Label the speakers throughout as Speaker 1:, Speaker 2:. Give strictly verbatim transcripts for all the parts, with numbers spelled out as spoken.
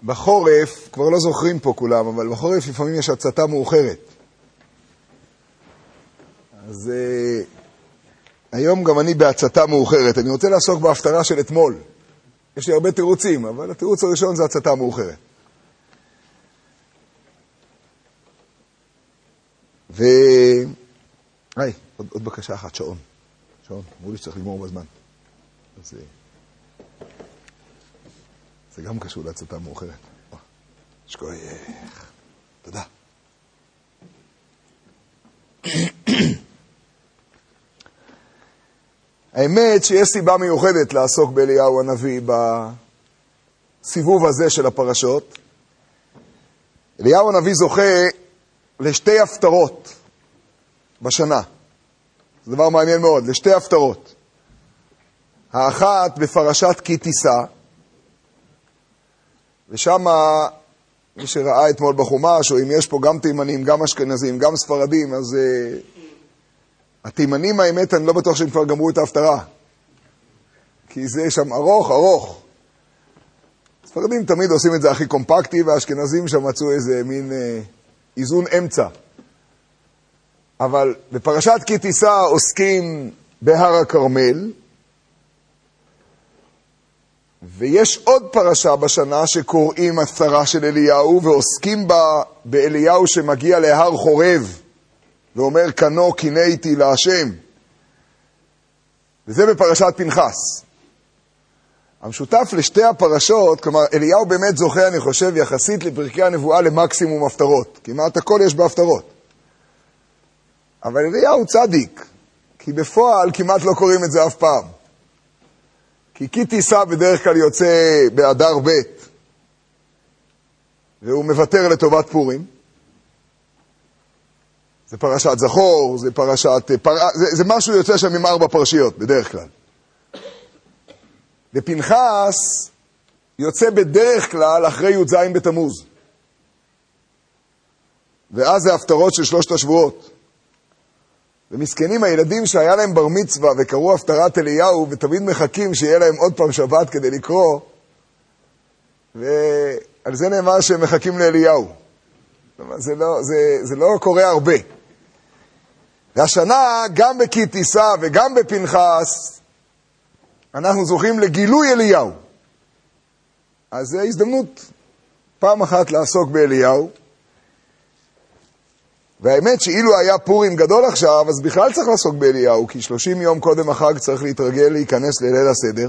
Speaker 1: בחורף, כבר לא זוכרים פה כולם, אבל בחורף לפעמים יש הצתה מאוחרת. אז uh, היום גם אני בהצתה מאוחרת. אני רוצה לעסוק בהפטרה של אתמול. יש לי הרבה תירוצים, אבל התירוץ הראשון זה הצתה מאוחרת. ו... היי, עוד, עוד בקשה אחת, שעון. שעון, אמרו לי שצריך לגמור בזמן. אז... זה גם קשור להצתה מאוחרת. שכוייך. תודה. האמת שיש סיבה מיוחדת לעסוק באליהו הנביא בסיבוב הזה של הפרשות. אליהו הנביא זוכה לשתי הפטרות בשנה. זה דבר מעניין מאוד, לשתי הפטרות. האחת בפרשת כי תישא, ושם מי שראה אתמול בחומש, או אם יש פה גם תימנים, גם אשכנזים, גם ספרדים, אז uh, התימנים האמת, אני לא בטוח שהם כבר גמרו את ההפטרה. כי זה שם ארוך, ארוך. ספרדים תמיד עושים את זה הכי קומפקטי, והאשכנזים שם מצאו איזה מין uh, איזון אמצע. אבל בפרשת כי תישא עוסקים בהר הכרמל, ויש עוד פרשה בשנה שקוראים הפטרה של אליהו, ועוסקים בה באליהו שמגיע להר חורב, ואומר כנו קינאתי להשם. וזה בפרשת פנחס. המשותף לשתי הפרשות, כלומר אליהו באמת זוכה, אני חושב, יחסית לפרקי הנבואה למקסימום הפטרות. כמעט הכל יש בהפטרות. אבל אליהו צדיק, כי בפועל כמעט לא קוראים את זה אף פעם. כי כי תישא בדרך כלל יוצא באדר ב' והוא מוותר לטובת פורים. זה פרשת זכור, זה פרשת... פר... זה, זה משהו יוצא שם עם ארבע פרשיות בדרך כלל. ופנחס יוצא בדרך כלל אחרי י' ז' בתמוז. ואז זה הפטרות של שלושת השבועות. ומסכנים הילדים שהיה להם בר מצווה וקראו הפטרת אליהו ותמיד מחכים שיהיה להם עוד פעם שבת כדי לקרוא, ועל זה נאמר שהם מחכים לאליהו. זה לא, זה, זה לא קורה הרבה. והשנה גם בכי תישא וגם בפנחס אנחנו זוכים לגילוי אליהו. אז זו הזדמנות פעם אחת לעסוק באליהו. והאמת שאילו היה פורים גדול עכשיו, אז בכלל צריך לעסוק באליהו, כי שלושים יום קודם החג צריך להתרגל להיכנס לליל הסדר.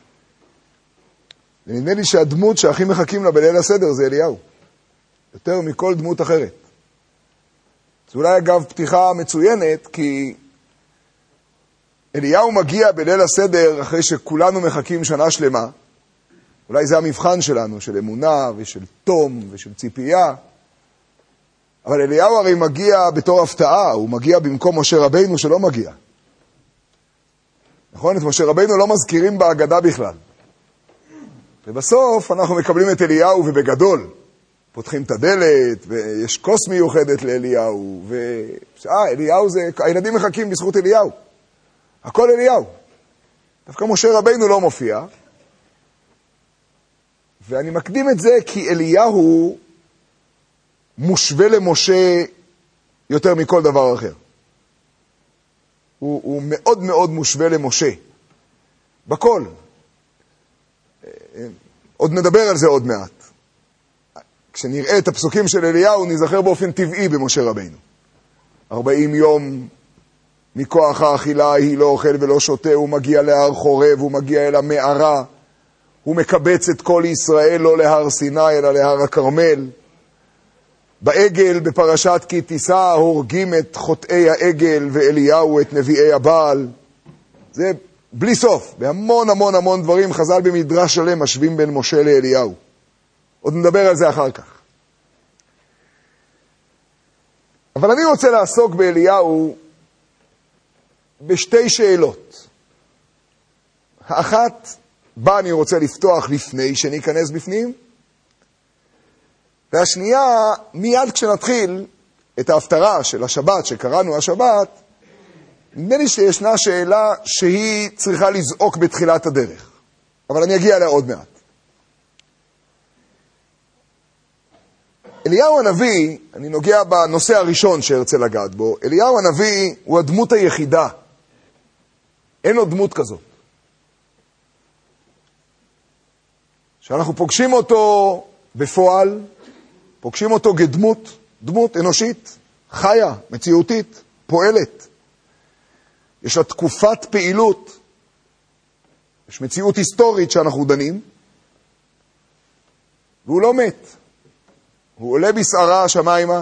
Speaker 1: ונדמה לי שהדמות שהכי מחכים לה בליל הסדר זה אליהו. יותר מכל דמות אחרת. זה אולי אגב פתיחה מצוינת, כי אליהו מגיע בליל הסדר אחרי שכולנו מחכים שנה שלמה. אולי זה המבחן שלנו, של אמונה ושל תום ושל ציפייה. אבל אליהו הרי מגיע בתור הפתעה, הוא מגיע במקום משה רבינו שלא מגיע. נכון? את משה רבינו לא מזכירים בהגדה בכלל. ובסוף אנחנו מקבלים את אליהו ובגדול. פותחים את הדלת, ויש כוס מיוחדת לאליהו, ו... אה, אליהו זה... הילדים מחכים בזכות אליהו. הכל אליהו. דווקא משה רבינו לא מופיע. ואני מקדים את זה כי אליהו מושווה למשה יותר מכל דבר אחר. הוא, הוא מאוד מאוד מושווה למשה. בכל. עוד נדבר על זה עוד מעט. כשנראה את הפסוקים של אליהו, נזכר באופן טבעי במשה רבינו. ארבעים יום מכוח האכילה היא לא אוכל ולא שותה, הוא מגיע להר חורב, הוא מגיע אל המערה, הוא מקבץ את כל ישראל לא להר סיני אלא להר הכרמל. בעגל בפרשת כי תישא הורגים את חוטאי העגל ואליהו את נביאי הבעל. זה בלי סוף, בהמון המון המון דברים חז"ל במדרש שלם משווים בין משה לאליהו. עוד נדבר על זה אחר כך. אבל אני רוצה לעסוק באליהו בשתי שאלות. האחת, בה אני רוצה לפתוח לפני שניכנס בפנים, והשנייה, מיד כשנתחיל את ההפטרה של השבת שקראנו השבת, נדמה לי שישנה שאלה שהיא צריכה לזעוק בתחילת הדרך. אבל אני אגיע אליה עוד מעט. אליהו הנביא, אני נוגע בנושא הראשון שהרצה לגעת בו, אליהו הנביא הוא הדמות היחידה. אין עוד דמות כזאת. שאנחנו פוגשים אותו בפועל, פוגשים אותו כדמות, דמות אנושית, חיה, מציאותית, פועלת. יש לה תקופת פעילות, יש מציאות היסטורית שאנחנו דנים, והוא לא מת. הוא עולה בסערה השמיימה,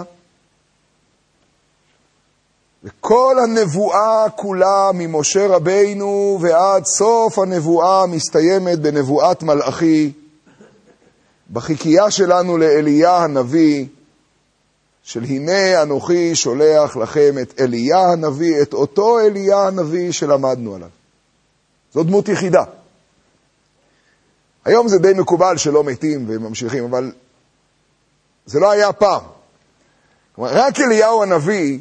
Speaker 1: וכל הנבואה כולה ממשה רבינו ועד סוף הנבואה מסתיימת בנבואת מלאכי, בחיקייה שלנו לאליה הנביא, של הנה אנוכי שולח לכם את אליה הנביא, את אותו אליה הנביא שלמדנו עליו. זו דמות יחידה. היום זה די מקובל שלא מתים וממשיכים, אבל זה לא היה פעם. כלומר, רק אליהו הנביא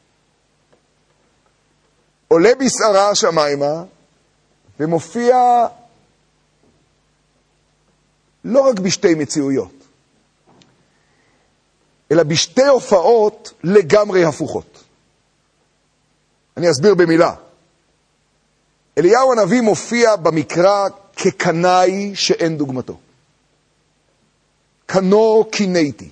Speaker 1: עולה בסערה השמיימה ומופיע לא רק בשתי מציאויות, אלא בשתי הופעות לגמרי הפוכות. אני אסביר במילה. אליהו הנביא מופיע במקרא כקנאי שאין דוגמתו. קנו קיניתי.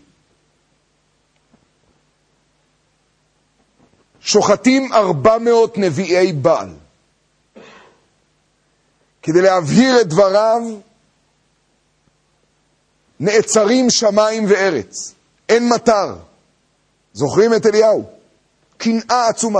Speaker 1: שוחטים ארבע מאות נביאי בעל. כדי להבהיר את דבריו, נעצרים שמיים וארץ. אין מטר. זוכרים את אליהו? קנאה עצומה.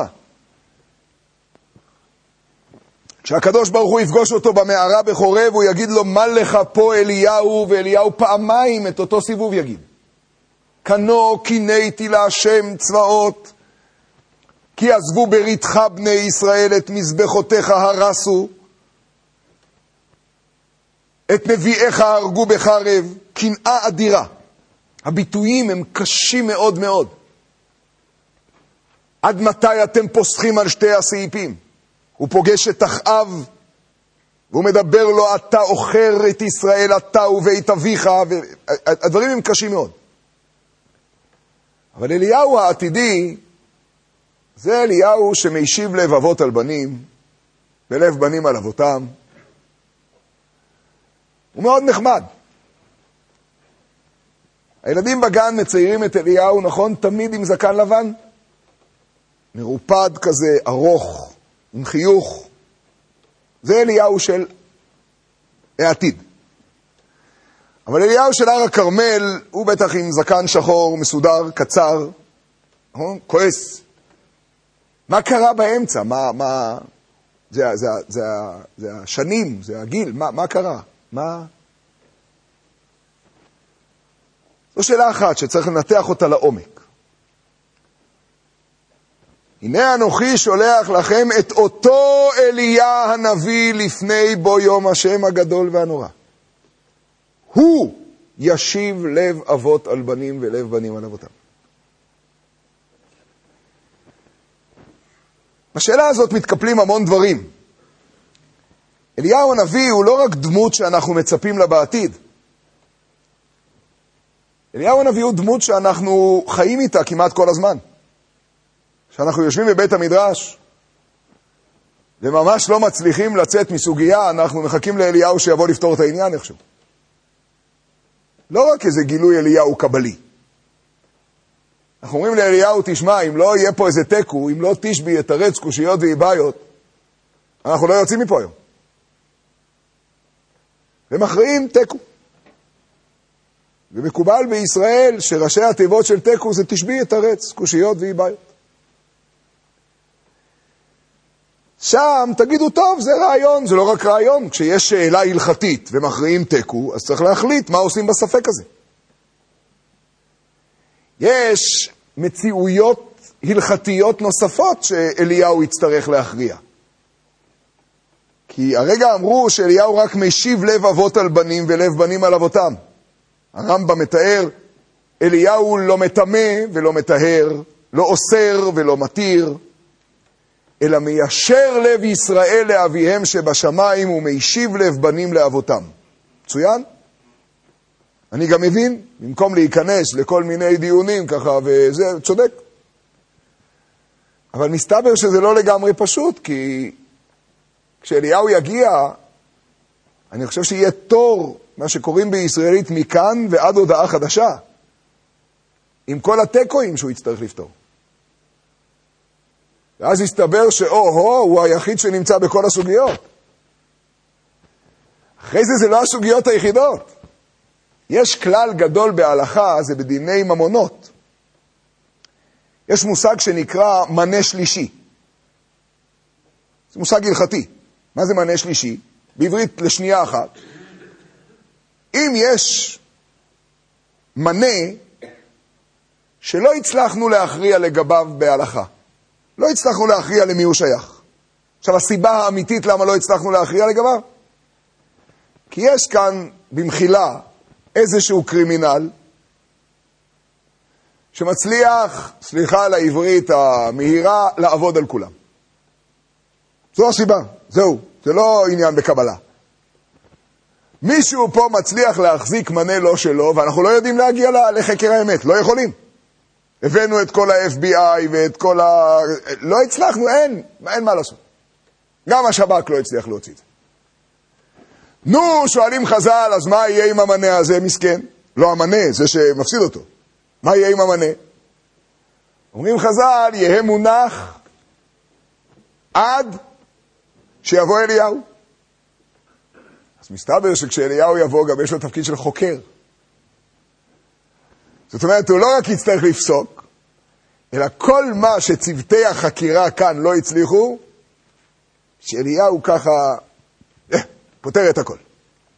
Speaker 1: כשהקדוש ברוך הוא יפגוש אותו במערה בחורב, הוא יגיד לו, מה לך פה אליהו? ואליהו פעמיים את אותו סיבוב יגיד. קנו קיניתי להשם צבאות, כי עזבו בריתך בני ישראל, את מזבחותיך הרסו, את נביאיך הרגו בחרב. קנאה אדירה. הביטויים הם קשים מאוד מאוד. עד מתי אתם פוסחים על שתי הסעיפים? הוא פוגש את אחאב, והוא מדבר לו, אתה אוכר את ישראל, אתה ובית אביך, והדברים הם קשים מאוד. אבל אליהו העתידי, זה אליהו שמשיב לב אבות על בנים, ולב בנים על אבותם. הוא מאוד נחמד. הילדים בגן מציירים את אליהו, נכון? תמיד עם זקן לבן. מרופד כזה, ארוך, עם חיוך. זה אליהו של העתיד. אבל אליהו של הר הכרמל, הוא בטח עם זקן שחור, מסודר, קצר, נכון? כועס. מה קרה באמצע? מה, מה... זה, זה, זה, זה השנים, זה הגיל, מה, מה קרה? מה... זו שאלה אחת שצריך לנתח אותה לעומק. הנה אנוכי שולח לכם את אותו אליה הנביא לפני בו יום השם הגדול והנורא. הוא ישיב לב אבות על בנים ולב בנים על אבותם. בשאלה הזאת מתקפלים המון דברים. אליהו הנביא הוא לא רק דמות שאנחנו מצפים לה בעתיד. אליהו הנביא הוא דמות שאנחנו חיים איתה כמעט כל הזמן. שאנחנו יושבים בבית המדרש, וממש לא מצליחים לצאת מסוגיה, אנחנו מחכים לאליהו שיבוא לפתור את העניין איכשהו. לא רק איזה גילוי אליהו קבלי. אנחנו אומרים לאליהו, תשמע, אם לא יהיה פה איזה תקו, אם לא תשבי יתרץ קושיות ואיביות, אנחנו לא יוצאים מפה היום. ומכריעים תקו. ומקובל בישראל שראשי התיבות של תקו זה תשבי יתרץ קושיות ואיביות. שם תגידו, טוב, זה רעיון, זה לא רק רעיון. כשיש שאלה הלכתית ומכריעים תקו, אז צריך להחליט מה עושים בספק הזה. יש מציאויות הלכתיות נוספות שאליהו יצטרך להכריע. כי הרגע אמרו שאליהו רק משיב לב אבות על בנים ולב בנים על אבותם. הרמב"ם מתאר, אליהו לא מטמא ולא מטהר, לא אוסר ולא מתיר, אלא מיישר לב ישראל לאביהם שבשמיים ומשיב לב בנים לאבותם. מצוין? אני גם מבין, במקום להיכנס לכל מיני דיונים ככה, וזה צודק. אבל מסתבר שזה לא לגמרי פשוט, כי כשאליהו יגיע, אני חושב שיהיה תור, מה שקוראים בישראלית, מכאן ועד הודעה חדשה, עם כל הטקואים שהוא יצטרך לפתור. ואז יסתבר שאו-הו, הוא היחיד שנמצא בכל הסוגיות. אחרי זה זה לא הסוגיות היחידות. יש כלל גדול בהלכה, זה בדיני ממונות. יש מושג שנקרא מנה שלישי. זה מושג הלכתי. מה זה מנה שלישי? בעברית לשנייה אחת. אם יש מנה שלא הצלחנו להכריע לגביו בהלכה, לא הצלחנו להכריע למי הוא שייך. עכשיו, הסיבה האמיתית למה לא הצלחנו להכריע לגביו, כי יש כאן במחילה איזשהו קרימינל שמצליח, סליחה על העברית המהירה, לעבוד על כולם. זו הסיבה, זהו, זה לא עניין בקבלה. מישהו פה מצליח להחזיק מנה לא שלו, ואנחנו לא יודעים להגיע לחקר האמת, לא יכולים. הבאנו את כל ה-אף בי איי ואת כל ה... לא הצלחנו, אין, אין מה לעשות. גם השב"כ לא הצליח להוציא את זה. נו, שואלים חז"ל, אז מה יהיה עם המנה הזה, מסכן? לא המנה, זה שמפסיד אותו. מה יהיה עם המנה? אומרים חז"ל, יהיה מונח עד שיבוא אליהו. אז מסתבר שכשאליהו יבוא, גם יש לו תפקיד של חוקר. זאת אומרת, הוא לא רק יצטרך לפסוק, אלא כל מה שצוותי החקירה כאן לא הצליחו, שאליהו ככה אה, פותר את הכל.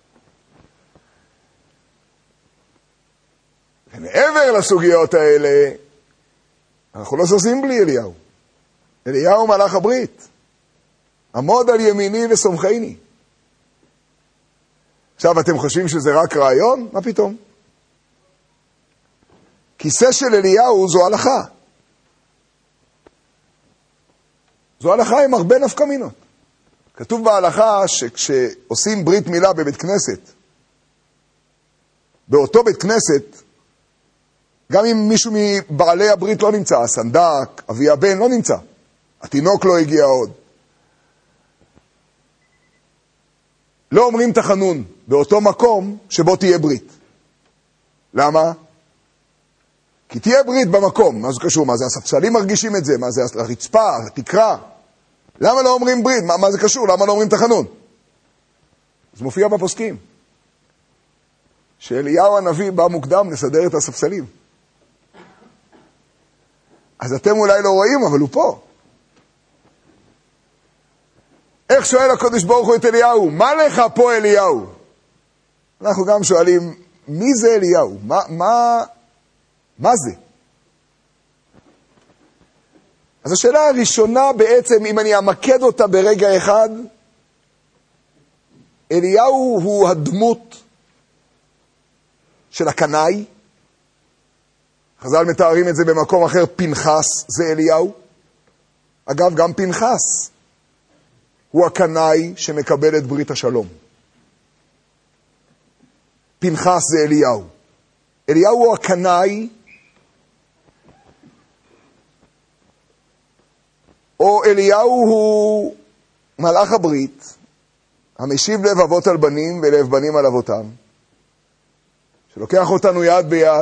Speaker 1: ומעבר לסוגיות האלה, אנחנו לא זזים בלי אליהו. אליהו מלאך הברית. עמוד על ימיני וסומכני. עכשיו אתם חושבים שזה רק רעיון? מה פתאום? כיסא של אליהו זו הלכה. זו הלכה עם הרבה נפקא מינות. כתוב בהלכה שכשעושים ברית מילה בבית כנסת, באותו בית כנסת, גם אם מישהו מבעלי הברית לא נמצא, הסנדק, אבי הבן לא נמצא, התינוק לא הגיע עוד, לא אומרים תחנון באותו מקום שבו תהיה ברית. למה? כי תהיה ברית במקום. מה זה קשור? מה זה? הספסלים מרגישים את זה? מה זה? הרצפה, התקרה? למה לא אומרים ברית? מה, מה זה קשור? למה לא אומרים תחנון? זה מופיע בפוסקים. שאליהו הנביא בא מוקדם לסדר את הספסלים. אז אתם אולי לא רואים, אבל הוא פה. איך שואל הקדוש ברוך הוא את אליהו? מה לך פה אליהו? אנחנו גם שואלים, מי זה אליהו? מה, מה, מה זה? אז השאלה הראשונה בעצם, אם אני אמקד אותה ברגע אחד, אליהו הוא הדמות של הקנאי. חז"ל מתארים את זה במקום אחר, פנחס זה אליהו. אגב, גם פנחס הוא הקנאי שמקבל את ברית השלום. פנחס זה אליהו. אליהו הוא הקנאי, או אליהו הוא מלאך הברית, המשיב לב אבות על בנים ולב בנים על אבותם, שלוקח אותנו יד ביד.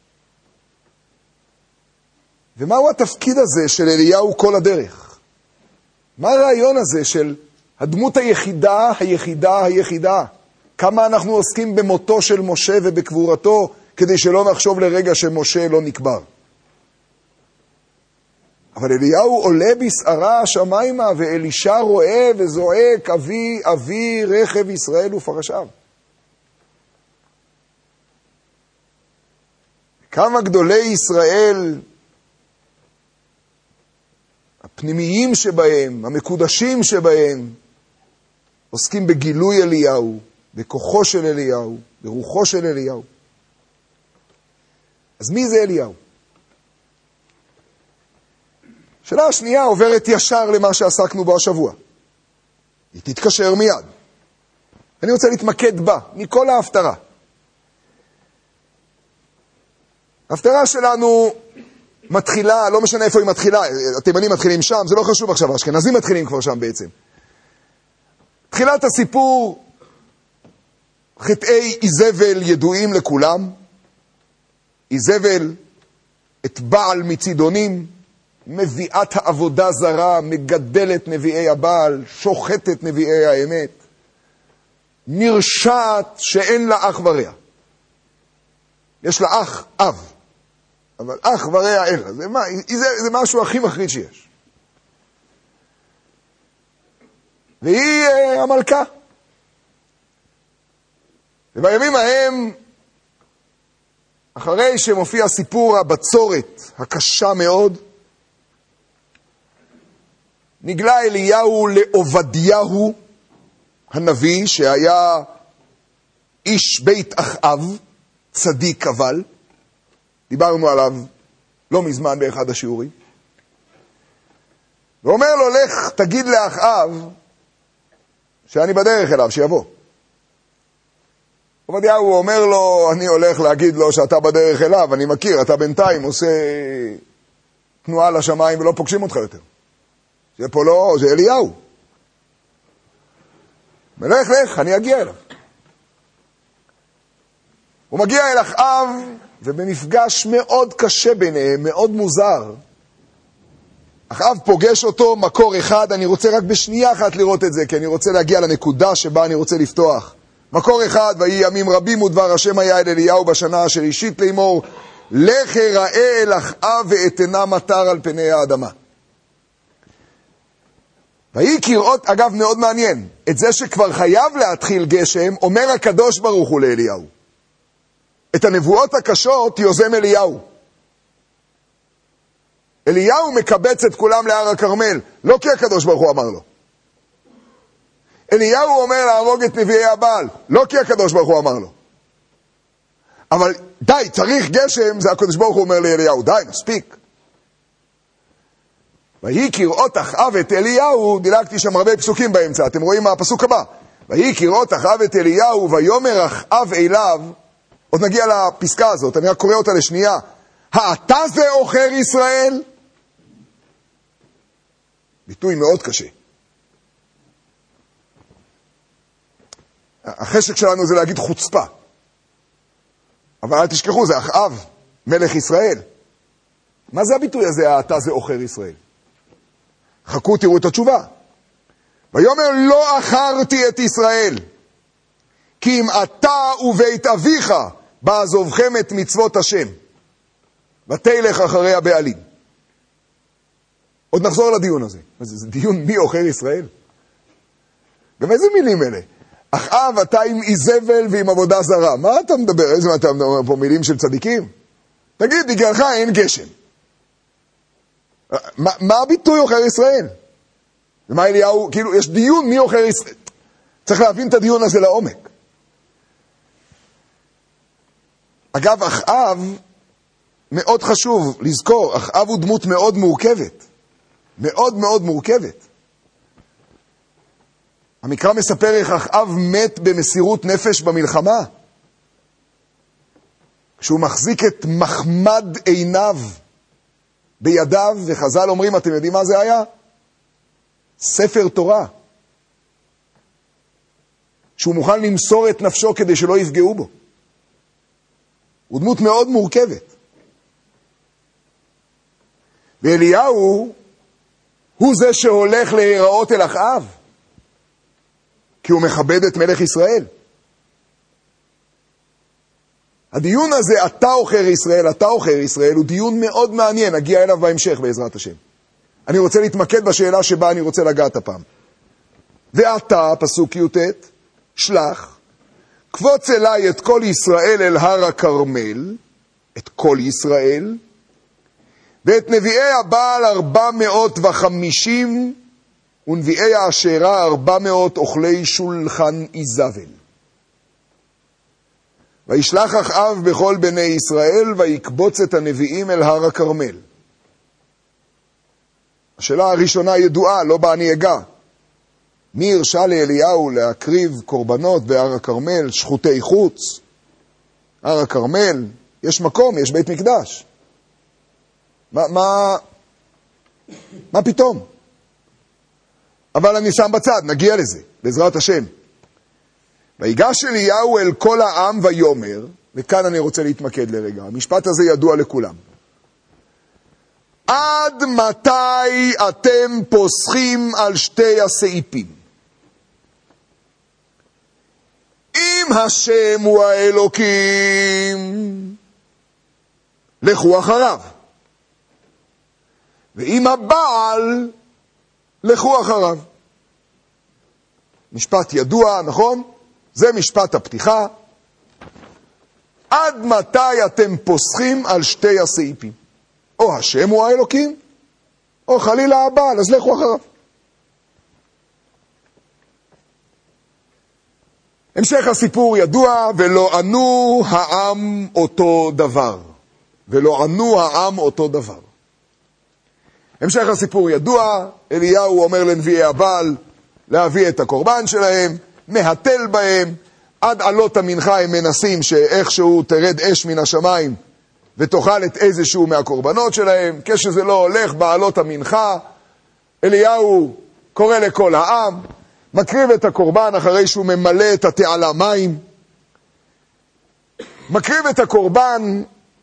Speaker 1: ומהו התפקיד הזה של אליהו כל הדרך? מה הרעיון הזה של הדמות היחידה, היחידה, היחידה? כמה אנחנו עוסקים במותו של משה ובקבורתו, כדי שלא נחשוב לרגע שמשה לא נקבר. אבל אליהו עולה בסערה השמיימה, ואלישע רואה וזועק, אבי, אבי, רכב ישראל ופרשיו. כמה גדולי ישראל, הפנימיים שבהם, המקודשים שבהם, עוסקים בגילוי אליהו, בכוחו של אליהו, ברוחו של אליהו. אז מי זה אליהו? השאלה השנייה עוברת ישר למה שעסקנו בו השבוע. היא תתקשר מיד. אני רוצה להתמקד בה, מכל ההפטרה. ההפטרה שלנו מתחילה, לא משנה איפה היא מתחילה, התימנים מתחילים שם, זה לא חשוב עכשיו, האשכנזים מתחילים כבר שם בעצם. תחילת הסיפור, חטאי איזבל ידועים לכולם, איזבל את בעל מצידונים, מביאת העבודה זרה, מגדלת נביאי הבעל, שוחטת נביאי האמת, נרשעת שאין לה אח ורע. יש לה אח, אב, אבל אח ורע אין לה, זה, זה, זה משהו הכי מחריד שיש. והיא uh, המלכה. ובימים ההם, אחרי שמופיע סיפור הבצורת הקשה מאוד, נגלה אליהו לעובדיהו הנביא, שהיה איש בית אחאב, צדיק אבל, דיברנו עליו לא מזמן באחד השיעורים, ואומר לו, לך תגיד לאחאב שאני בדרך אליו, שיבוא. עובדיהו אומר לו, אני הולך להגיד לו שאתה בדרך אליו, אני מכיר, אתה בינתיים עושה תנועה לשמיים ולא פוגשים אותך יותר. זה פה לא, זה אליהו. מלך לך, אני אגיע אליו. הוא מגיע אל אחאב, ובמפגש מאוד קשה ביניהם, מאוד מוזר. אחאב פוגש אותו, מקור אחד, אני רוצה רק בשנייה אחת לראות את זה, כי אני רוצה להגיע לנקודה שבה אני רוצה לפתוח. מקור אחד, ויהי ימים רבים ודבר השם היה אל אליהו בשנה אשר אישית לאמור, לך הראה אל אחאב ואתנה מטר על פני האדמה. ויהי כראות, אגב מאוד מעניין, את זה שכבר חייב להתחיל גשם, אומר הקדוש ברוך הוא לאליהו. את הנבואות הקשות יוזם אליהו. אליהו מקבץ את כולם להר הכרמל, לא כי הקדוש ברוך הוא אמר לו. אליהו אומר להרוג את נביאי הבעל, לא כי הקדוש ברוך הוא אמר לו. אבל די, צריך גשם, זה הקדוש ברוך הוא אומר לאליהו, די, מספיק. ויהי כראות אחאב את אליהו, דילגתי שם הרבה פסוקים באמצע, אתם רואים מה הפסוק הבא. ויהי כראות אחאב את אליהו, ויאמר אחאב אליו, עוד נגיע לפסקה הזאת, אני רק קורא אותה לשנייה. האתה זה עוכר ישראל? ביטוי מאוד קשה. החשק שלנו זה להגיד חוצפה. אבל אל תשכחו, זה אחאב, מלך ישראל. מה זה הביטוי הזה, האתה זה עוכר ישראל? חכו, תראו את התשובה. ויאמר לא אחרתי את ישראל, כי אם אתה ובית אביך בעזובכם את מצוות השם, ותלך אחרי הבעלים. עוד נחזור לדיון הזה. זה, זה דיון מי עוכר ישראל? גם איזה מילים אלה? אחאב, אתה עם איזבל ועם עבודה זרה. מה אתה מדבר? איזה אתה מדבר פה מילים של צדיקים? תגיד, בגללך אין גשם. מה, מה הביטוי עוכר ישראל? ומה אליהו? כאילו, יש דיון מי עוכר ישראל. צריך להבין את הדיון הזה לעומק. אגב, אחאב, מאוד חשוב לזכור, אחאב הוא דמות מאוד מורכבת. מאוד מאוד מורכבת. המקרא מספר איך אחאב מת במסירות נפש במלחמה. כשהוא מחזיק את מחמד עיניו בידיו, וחז"ל אומרים, אתם יודעים מה זה היה? ספר תורה. שהוא מוכן למסור את נפשו כדי שלא יפגעו בו. הוא דמות מאוד מורכבת. ואליהו הוא זה שהולך להיראות אל אחאב, כי הוא מכבד את מלך ישראל. הדיון הזה, אתה עוכר ישראל, אתה עוכר ישראל, הוא דיון מאוד מעניין, נגיע אליו בהמשך בעזרת השם. אני רוצה להתמקד בשאלה שבה אני רוצה לגעת הפעם. ואתה, פסוק י"ט, שלח, קבוץ אליי את כל ישראל אל הר הכרמל, את כל ישראל, ואת נביאי הבעל ארבע מאות וחמישים, ונביאי האשרה ארבע מאות אוכלי שולחן איזבל. וישלח אחאב בכל בני ישראל, ויקבוץ את הנביאים אל הר הכרמל. השאלה הראשונה ידועה, לא בה אני אגע. מי הרשה לאליהו להקריב קורבנות בהר הכרמל, שחוטי חוץ? הר הכרמל, יש מקום, יש בית מקדש. מה, מה, מה פתאום? אבל אני שם בצד, נגיע לזה, בעזרת השם. ויגש אליהו אל כל העם ויאמר, וכאן אני רוצה להתמקד לרגע, המשפט הזה ידוע לכולם. עד מתי אתם פוסחים על שתי הסעיפים? אם השם הוא האלוקים, לכו אחריו. ואם הבעל, לכו אחריו. משפט ידוע, נכון? זה משפט הפתיחה. עד מתי אתם פוסחים על שתי הסעיפים? או השם הוא האלוקים, או חלילה הבעל, אז לכו אחריו. המשך הסיפור ידוע, ולא ענו העם אותו דבר. ולא ענו העם אותו דבר. המשך הסיפור ידוע, אליהו אומר לנביאי הבעל להביא את הקורבן שלהם, מהתל בהם, עד עלות המנחה הם מנסים שאיכשהו תרד אש מן השמיים ותאכל את איזשהו מהקורבנות שלהם. כשזה לא הולך בעלות המנחה, אליהו קורא לכל העם, מקריב את הקורבן אחרי שהוא ממלא את התעלה מים, מקריב את הקורבן,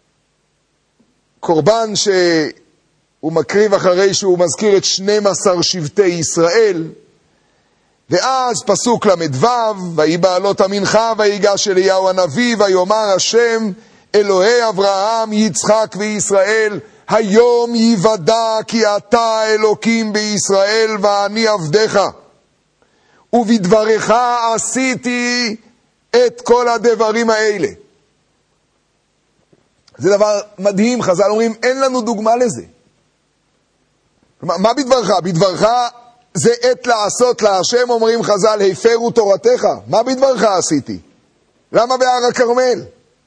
Speaker 1: קורבן שהוא מקריב אחרי שהוא מזכיר את שנים עשר שבטי ישראל, ואז פסוק למדו, ויהי בעלות המנחה, ויגש אליהו הנביא, ויאמר השם, אלוהי אברהם, יצחק וישראל, היום יוודע כי אתה אלוקים בישראל, ואני עבדך. ובדברך עשיתי את כל הדברים האלה. זה דבר מדהים, חז"ל אומרים, אין לנו דוגמה לזה. מה, מה בדברך? בדברך זה עת לעשות להשם, אומרים חז"ל, הפרו תורתך. מה בדברך עשיתי? למה בהר הכרמל?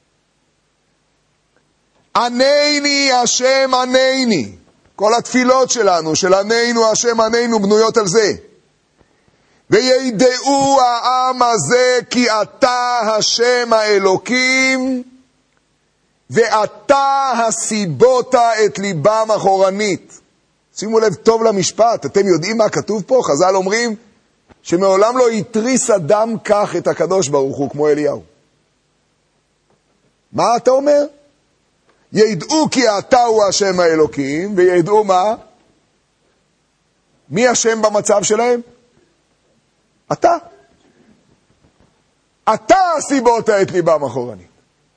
Speaker 1: ענני השם ענני. כל התפילות שלנו, של עננו השם עננו, בנויות על זה. וידעו העם הזה כי אתה השם האלוקים, ואתה הסיבות את ליבם אחורנית. שימו לב טוב למשפט, אתם יודעים מה כתוב פה? חז"ל אומרים שמעולם לא יתריס אדם כך את הקדוש ברוך הוא כמו אליהו. מה אתה אומר? ידעו כי אתה הוא השם האלוקים, וידעו מה? מי השם במצב שלהם? אתה. אתה הסיבות את ליבם אחורנית.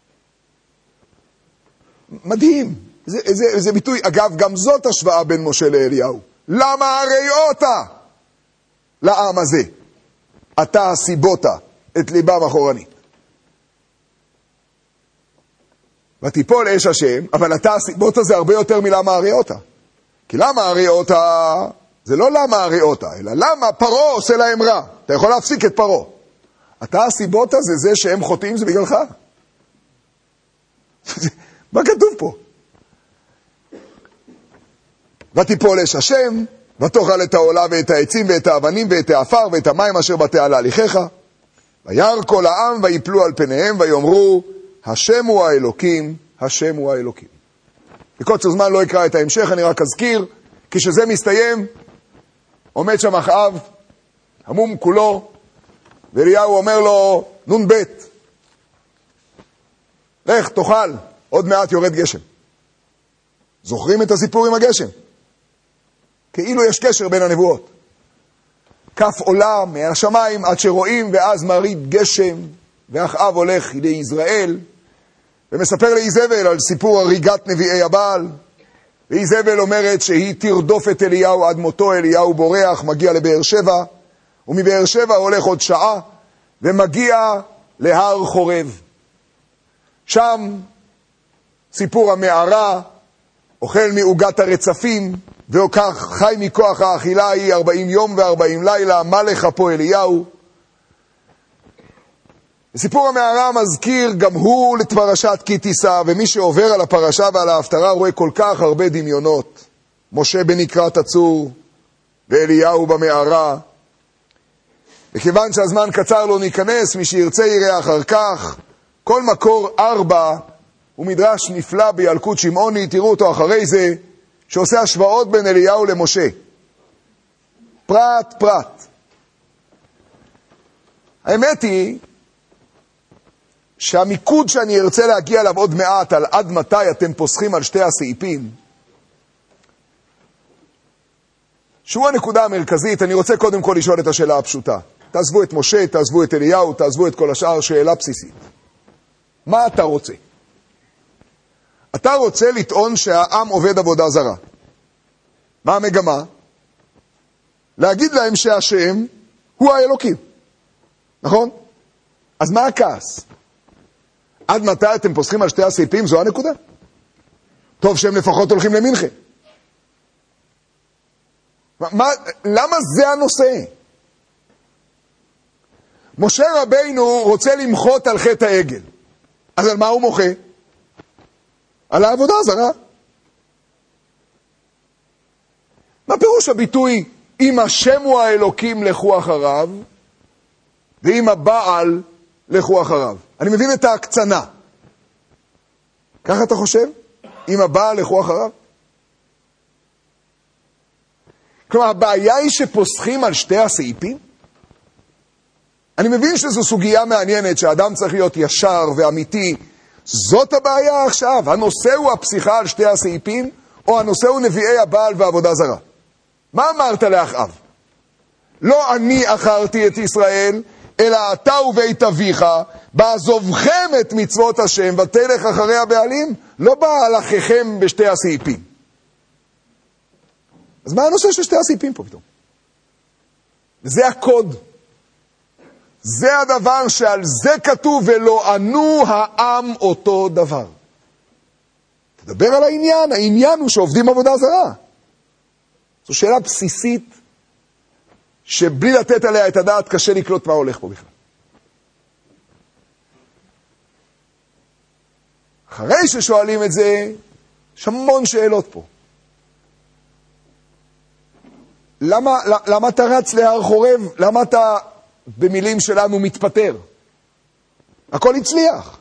Speaker 1: מדהים. זה, זה, זה ביטוי, אגב, גם זאת השוואה בין משה לאליהו. למה הראיות לעם הזה? אתה הסיבות את ליבם אחורנית. ותיפול אש השם, אבל אתה הסיבות זה הרבה יותר מלמה הראיות. כי למה הראיות, זה לא למה הראיות, אלא למה פרו עושה להם רע. אתה יכול להפסיק את פרו. אתה הסיבות זה זה שהם חוטאים, זה בגללך. מה כתוב פה? ותיפול אש השם, ותאכל את העולה ואת העצים ואת האבנים ואת העפר ואת המים אשר בתעלה הליכך. וירא כל העם ויפלו על פניהם ויאמרו, השם הוא האלוקים, השם הוא האלוקים. בקוצר זמן לא אקרא את ההמשך, אני רק אזכיר, כשזה מסתיים, עומד שם אחאב, המום כולו, ואליהו אומר לו, נון בית, לך תאכל, עוד מעט יורד גשם. זוכרים את הסיפור עם הגשם? כאילו יש קשר בין הנבואות. כף עולה מהשמיים עד שרואים, ואז מריד גשם, ואחאב הולך ליזרעאל, ומספר לאיזבל על סיפור הריגת נביאי הבעל, ואיזבל אומרת שהיא תרדוף את אליהו עד מותו. אליהו בורח, מגיע לבאר שבע, ומבאר שבע הולך עוד שעה, ומגיע להר חורב. שם סיפור המערה, אוכל מעוגת הרצפים, וכך חי מכוח האכילה היא ארבעים יום וארבעים לילה, מה לך פה אליהו? סיפור המערה מזכיר גם הוא לפרשת כי תישא, ומי שעובר על הפרשה ועל ההפטרה רואה כל כך הרבה דמיונות. משה בנקרת הצור, ואליהו במערה. וכיוון שהזמן קצר לא ניכנס, מי שירצה יראה אחר כך, כל מקור ארבע הוא מדרש נפלא בילקוט שמעוני, תראו אותו אחרי זה, שעושה השוואות בין אליהו למשה. פרט פרט. האמת היא שהמיקוד שאני ארצה להגיע אליו עוד מעט, על עד מתי אתם פוסחים על שתי הסעיפים, שהוא הנקודה המרכזית, אני רוצה קודם כל לשאול את השאלה הפשוטה. תעזבו את משה, תעזבו את אליהו, תעזבו את כל השאר, שאלה בסיסית. מה אתה רוצה? אתה רוצה לטעון שהעם עובד עבודה זרה. מה המגמה? להגיד להם שהשם הוא האלוקים. נכון? אז מה הכעס? עד מתי אתם פוסחים על שתי הסעיפים? זו הנקודה. טוב שהם לפחות הולכים למנחה. מה, למה זה הנושא? משה רבינו רוצה למחות על חטא העגל. אז על מה הוא מוחה? על העבודה הזרה. מה פירוש הביטוי, אם השם הוא האלוקים לכו אחריו, ואם הבעל לכו אחריו? אני מבין את ההקצנה. ככה אתה חושב? אם הבעל לכו אחריו? כלומר, הבעיה היא שפוסחים על שתי הסעיפים? אני מבין שזו סוגיה מעניינת, שהאדם צריך להיות ישר ואמיתי. זאת הבעיה עכשיו. הנושא הוא הפסיכה על שתי הסעיפים, או הנושא הוא נביאי הבעל ועבודה זרה. מה אמרת לאחאב? לא אני אחרתי את ישראל, אלא אתה ובית אביך, בעזובכם את מצוות השם, ותלך אחרי הבעלים, לא בהלככם בשתי הסעיפים. אז מה הנושא של שתי הסעיפים פה פתאום? זה הקוד. זה הדבר שעל זה כתוב, ולא ענו העם אותו דבר. תדבר על העניין, העניין הוא שעובדים עבודה זרה. זו שאלה בסיסית, שבלי לתת עליה את הדעת, קשה לקלוט מה הולך פה בכלל. אחרי ששואלים את זה, יש המון שאלות פה. למה, למה אתה רץ להר חורב? למה אתה, במילים שלנו, מתפטר? הכל הצליח.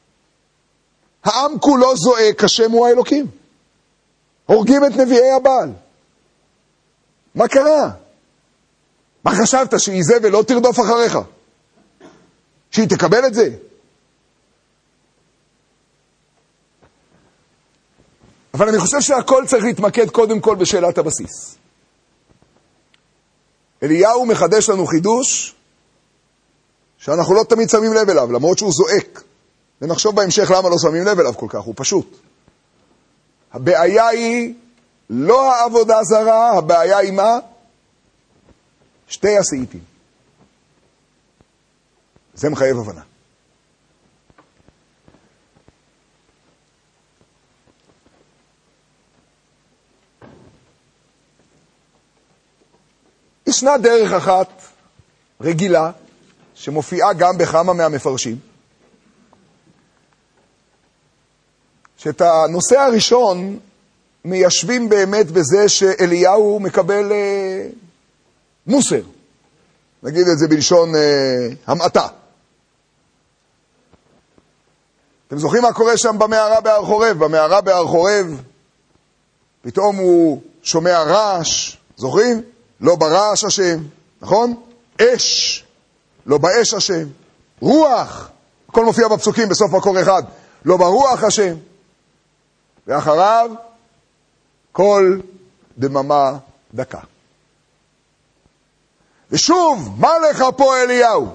Speaker 1: העם כולו זועק, השם הוא האלוקים. הורגים את נביאי הבעל. מה קרה? מה חשבת, שהיא זה ולא תרדוף אחריך? שהיא תקבל את זה? אבל אני חושב שהכל צריך להתמקד קודם כל בשאלת הבסיס. אליהו מחדש לנו חידוש שאנחנו לא תמיד שמים לב אליו, למרות שהוא זועק. ונחשוב בהמשך למה לא שמים לב אליו כל כך, הוא פשוט. הבעיה היא לא העבודה זרה, הבעיה היא מה? שתי הסעיפים. זה מחייב הבנה. ישנה דרך אחת רגילה, שמופיעה גם בכמה מהמפרשים, שאת הנושא הראשון מיישבים באמת בזה שאליהו מקבל אה, מוסר. נגיד את זה בלשון אה, המעטה. אתם זוכרים מה קורה שם במערה בהר חורב? במערה בהר חורב פתאום הוא שומע רעש, זוכרים? לא ברעש השם, נכון? אש, לא באש השם. רוח, הכל מופיע בפסוקים בסוף מקור אחד. לא ברוח השם. ואחריו, כל דממה דקה. ושוב, מה לך פה אליהו?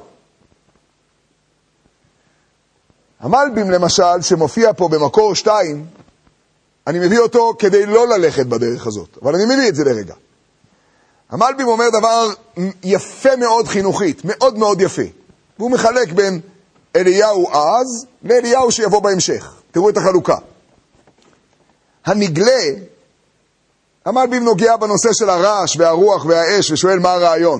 Speaker 1: המלבים למשל, שמופיע פה במקור שתיים, אני מביא אותו כדי לא ללכת בדרך הזאת, אבל אני מביא את זה לרגע. המלבים אומר דבר יפה מאוד חינוכית, מאוד מאוד יפה. והוא מחלק בין אליהו אז לאליהו שיבוא בהמשך. תראו את החלוקה. הנגלה, המלבים נוגע בנושא של הרעש והרוח והאש ושואל מה הרעיון.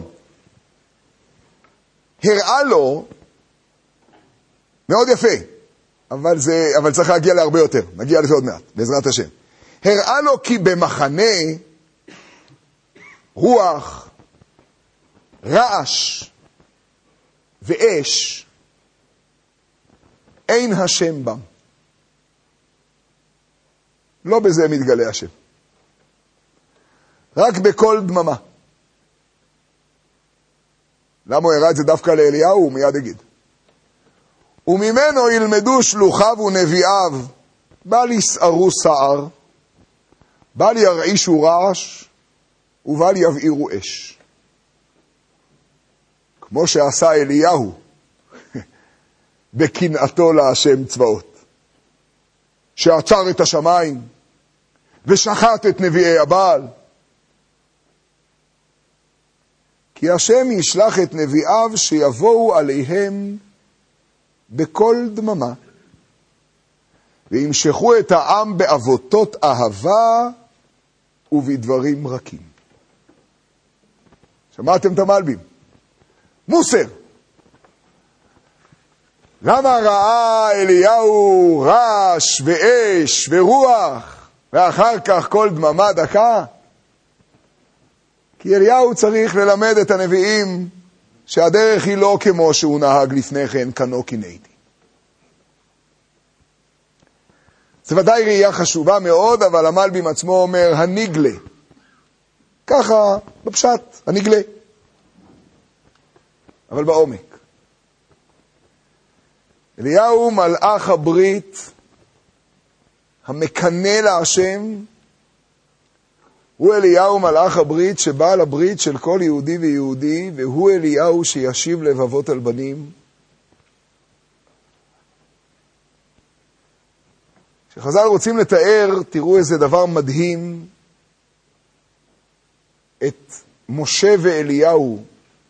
Speaker 1: הראה לו, מאוד יפה, אבל, זה, אבל צריך להגיע להרבה יותר. נגיע לזה עוד מעט, בעזרת השם. הראה לו כי במחנה רוח, רעש ואש, אין השם בם. לא בזה מתגלה השם. רק בכל דממה. למה הוא הראה את זה דווקא לאליהו? הוא מיד יגיד. וממנו ילמדו שלוחיו ונביאיו, בל יסערו סער, בל ירעישו רעש, ובל יבעירו אש. כמו שעשה אליהו בקנאתו להשם צבאות, שעצר את השמיים ושחט את נביאי הבעל. כי השם ישלח את נביאיו שיבואו עליהם בכל דממה, וימשכו את העם בעבותות אהבה ובדברים רכים. שמעתם את המלבים? מוסר. למה ראה אליהו רעש ואש ורוח ואחר כך כל דממה דקה? כי אליהו צריך ללמד את הנביאים שהדרך היא לא כמו שהוא נהג לפני כן, כנו קינאתי. זה ודאי ראייה חשובה מאוד, אבל המלבים עצמו אומר הנגלה. ככה, בפשט, הנגלה. אבל בעומק. אליהו מלאך הברית, המקנה להשם, הוא אליהו מלאך הברית שבא לברית של כל יהודי ויהודי, והוא אליהו שישיב לבבות על בנים. כשחז"ל רוצים לתאר, תראו איזה דבר מדהים, את משה ואליהו.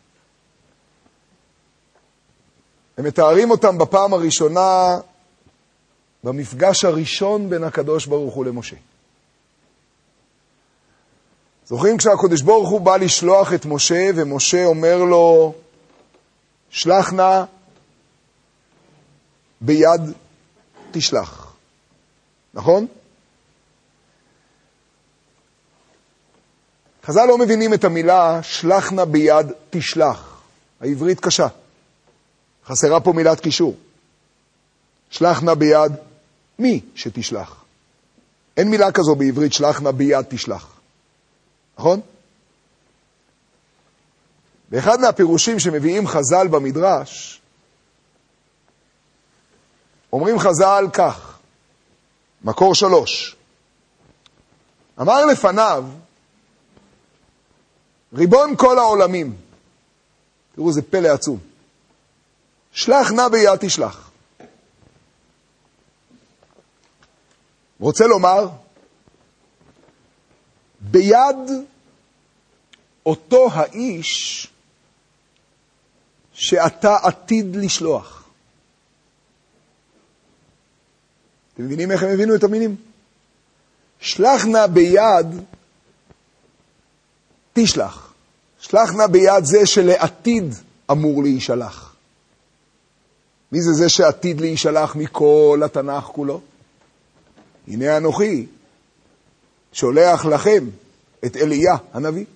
Speaker 1: הם מתארים אותם בפעם הראשונה, במפגש הראשון בין הקדוש ברוך הוא למשה. זוכרים כשהקדוש ברוך הוא בא לשלוח את משה, ומשה אומר לו, שלח נא ביד תשלח. נכון? חז"ל לא מבינים את המילה שלח נא ביד תשלח. העברית קשה. חסרה פה מילת קישור. שלח נא ביד מי שתשלח. אין מילה כזו בעברית, שלח נא ביד תשלח. נכון? באחד מהפירושים שמביאים חז"ל במדרש, אומרים חז"ל כך, מקור שלוש, אמר לפניו, ריבון כל העולמים, תראו זה פלא עצום, שלח נא ביד תשלח. רוצה לומר, ביד אותו האיש שאתה עתיד לשלוח. אתם מבינים איך הם הבינו את המינים? שלח נא ביד תשלח. שלח נא ביד זה שלעתיד אמור להישלח. מי זה זה שעתיד להישלח מכל התנ"ך כולו? הנה אנוכי שולח לכם את אליה הנביא.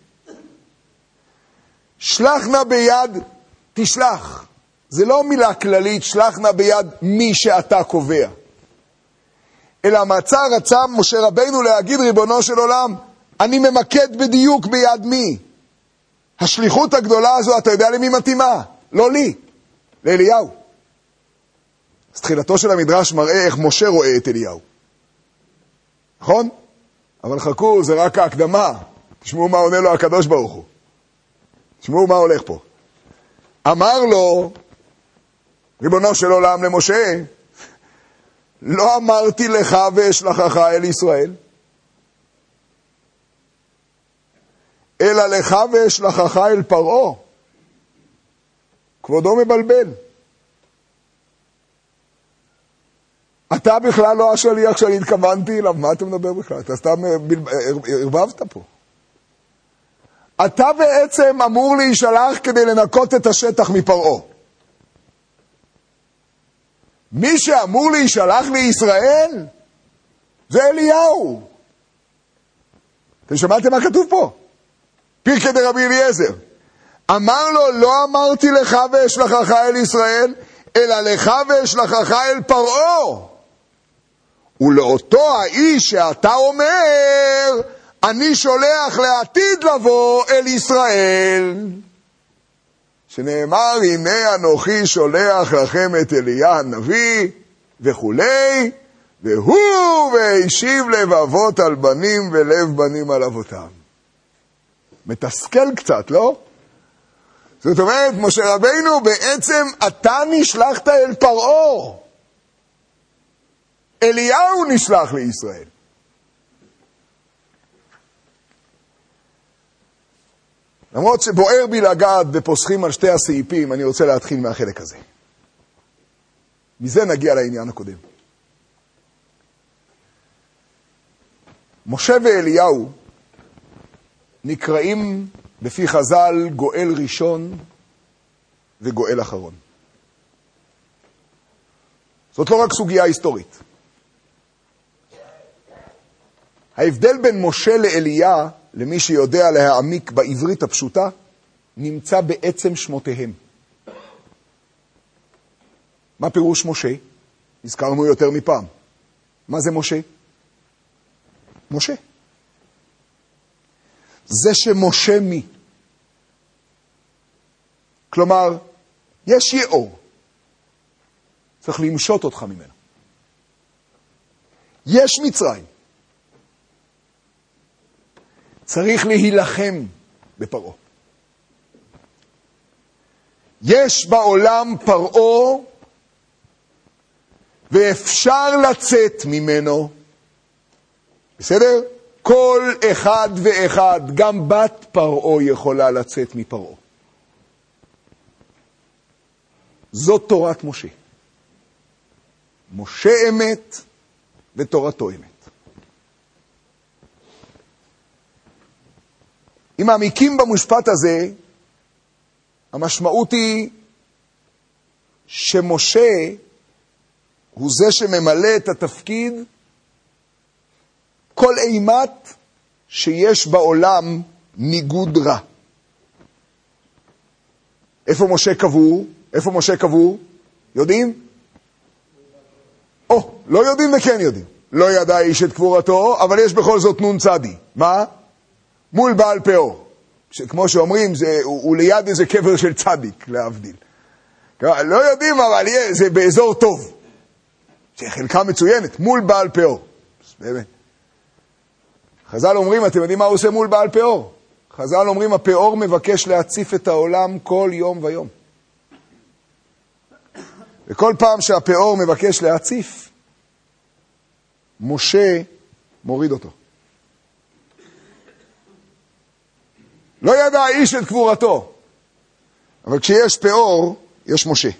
Speaker 1: שלח נא ביד תשלח. זה לא מילה כללית, שלח נא ביד מי שאתה קובע. אלא מצא רצה משה רבינו להגיד ריבונו של עולם, אני ממקד בדיוק ביד מי. השליחות הגדולה הזו, אתה יודע למי מתאימה? לא לי, לאליהו. אז תחילתו של המדרש מראה איך משה רואה את אליהו. נכון? אבל חכו, זה רק ההקדמה. תשמעו מה עונה לו הקדוש ברוך הוא. תשמעו מה הולך פה. אמר לו, ריבונו של עולם למשה, לא אמרתי לך ואשלחך אל ישראל, אלא לך ואשלחך אל פרעה. כבודו מבלבל. אתה בכלל לא השליח שאני התכוונתי אליו, מה אתה מדבר בכלל? אתה סתם הרבבת פה. אתה בעצם אמור להישלח כדי לנקות את השטח מפרעה. מי שאמור להישלח לישראל זה אליהו. אתם שמעתם מה כתוב פה? פירקא דרבי אליעזר. אמר לו, לא אמרתי לך ואשלחך אל ישראל, אלא לך ואשלחך אל פרעה. ולאותו האיש שאתה אומר, אני שולח לעתיד לבוא אל ישראל. שנאמר, הנה אנוכי שולח לכם את אליה הנביא וכולי, והוא והשיב לב אבות על בנים ולב בנים על אבותם. מתסכל קצת, לא? זאת אומרת, משה רבינו, בעצם אתה נשלחת אל פרעה. אליהו נשלח לישראל. למרות שבוער בי לגעת בפוסחים על שתי הסעיפים, אני רוצה להתחיל מהחלק הזה. מזה נגיע לעניין הקודם. משה ואליהו נקראים בפי חז"ל גואל ראשון וגואל אחרון. זאת לא רק סוגיה היסטורית. ההבדל בין משה לאליה, למי שיודע להעמיק בעברית הפשוטה, נמצא בעצם שמותיהם. מה פירוש משה? הזכרנו יותר מפעם. מה זה משה? משה. זה שמשה מי. כלומר, יש יאור. צריך למשות אותך ממנו. יש מצרים. צריך להילחם בפרעה. יש בעולם פרעה, ואפשר לצאת ממנו. בסדר? כל אחד ואחד, גם בת פרעה יכולה לצאת מפרעה. זאת תורת משה. משה אמת ותורתו אמת. אם מעמיקים במשפט הזה, המשמעות היא שמשה הוא זה שממלא את התפקיד כל אימת שיש בעולם ניגוד רע. איפה משה קבור? איפה משה קבור? יודעים? או, לא יודעים וכן יודעים. לא ידע איש את קבורתו, אבל יש בכל זאת נון צדי. מה? מול בעל פאור. כמו שאומרים, זה, הוא, הוא ליד איזה קבר של צדיק, להבדיל. לא יודעים, אבל יהיה, זה באזור טוב. שחלקה מצוינת, מול בעל פאור. באמת. חז"ל אומרים, אתם יודעים מה הוא עושה מול בעל פאור? חז"ל אומרים, הפאור מבקש להציף את העולם כל יום ויום. וכל פעם שהפאור מבקש להציף, משה מוריד אותו. לא ידע איש את קבורתו, אבל כשיש פאור, יש משה.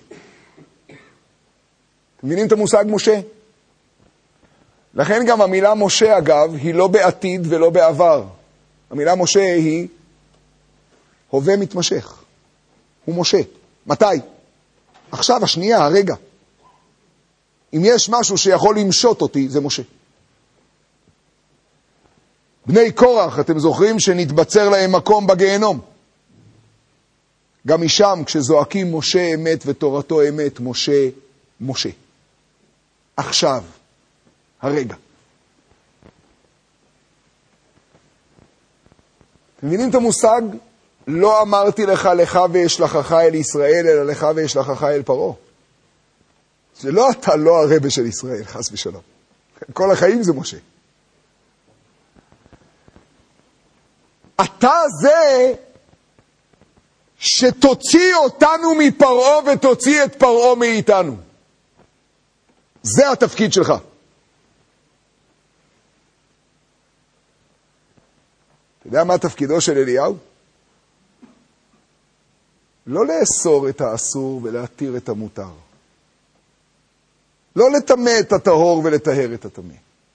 Speaker 1: אתם מבינים את המושג משה? לכן גם המילה משה, אגב, היא לא בעתיד ולא בעבר. המילה משה היא הווה מתמשך. הוא משה. מתי? עכשיו, השנייה, הרגע. אם יש משהו שיכול למשות אותי, זה משה. בני קורח, אתם זוכרים שנתבצר להם מקום בגיהנום. גם משם, כשזועקים משה אמת ותורתו אמת, משה, משה. עכשיו, הרגע. אתם מבינים את המושג? לא אמרתי לך לך ואשלחך אל ישראל, אלא לך ואשלחך אל פרעה. זה לא אתה לא הרבא של ישראל, חס ושלום. כל החיים זה משה. אתה זה שתוציא אותנו מפרעה ותוציא את פרעה מאיתנו. זה התפקיד שלך. אתה יודע מה תפקידו של אליהו? לא לאסור את האסור ולהתיר את המותר. לא לטמא את הטהור ולטהר את הטמא.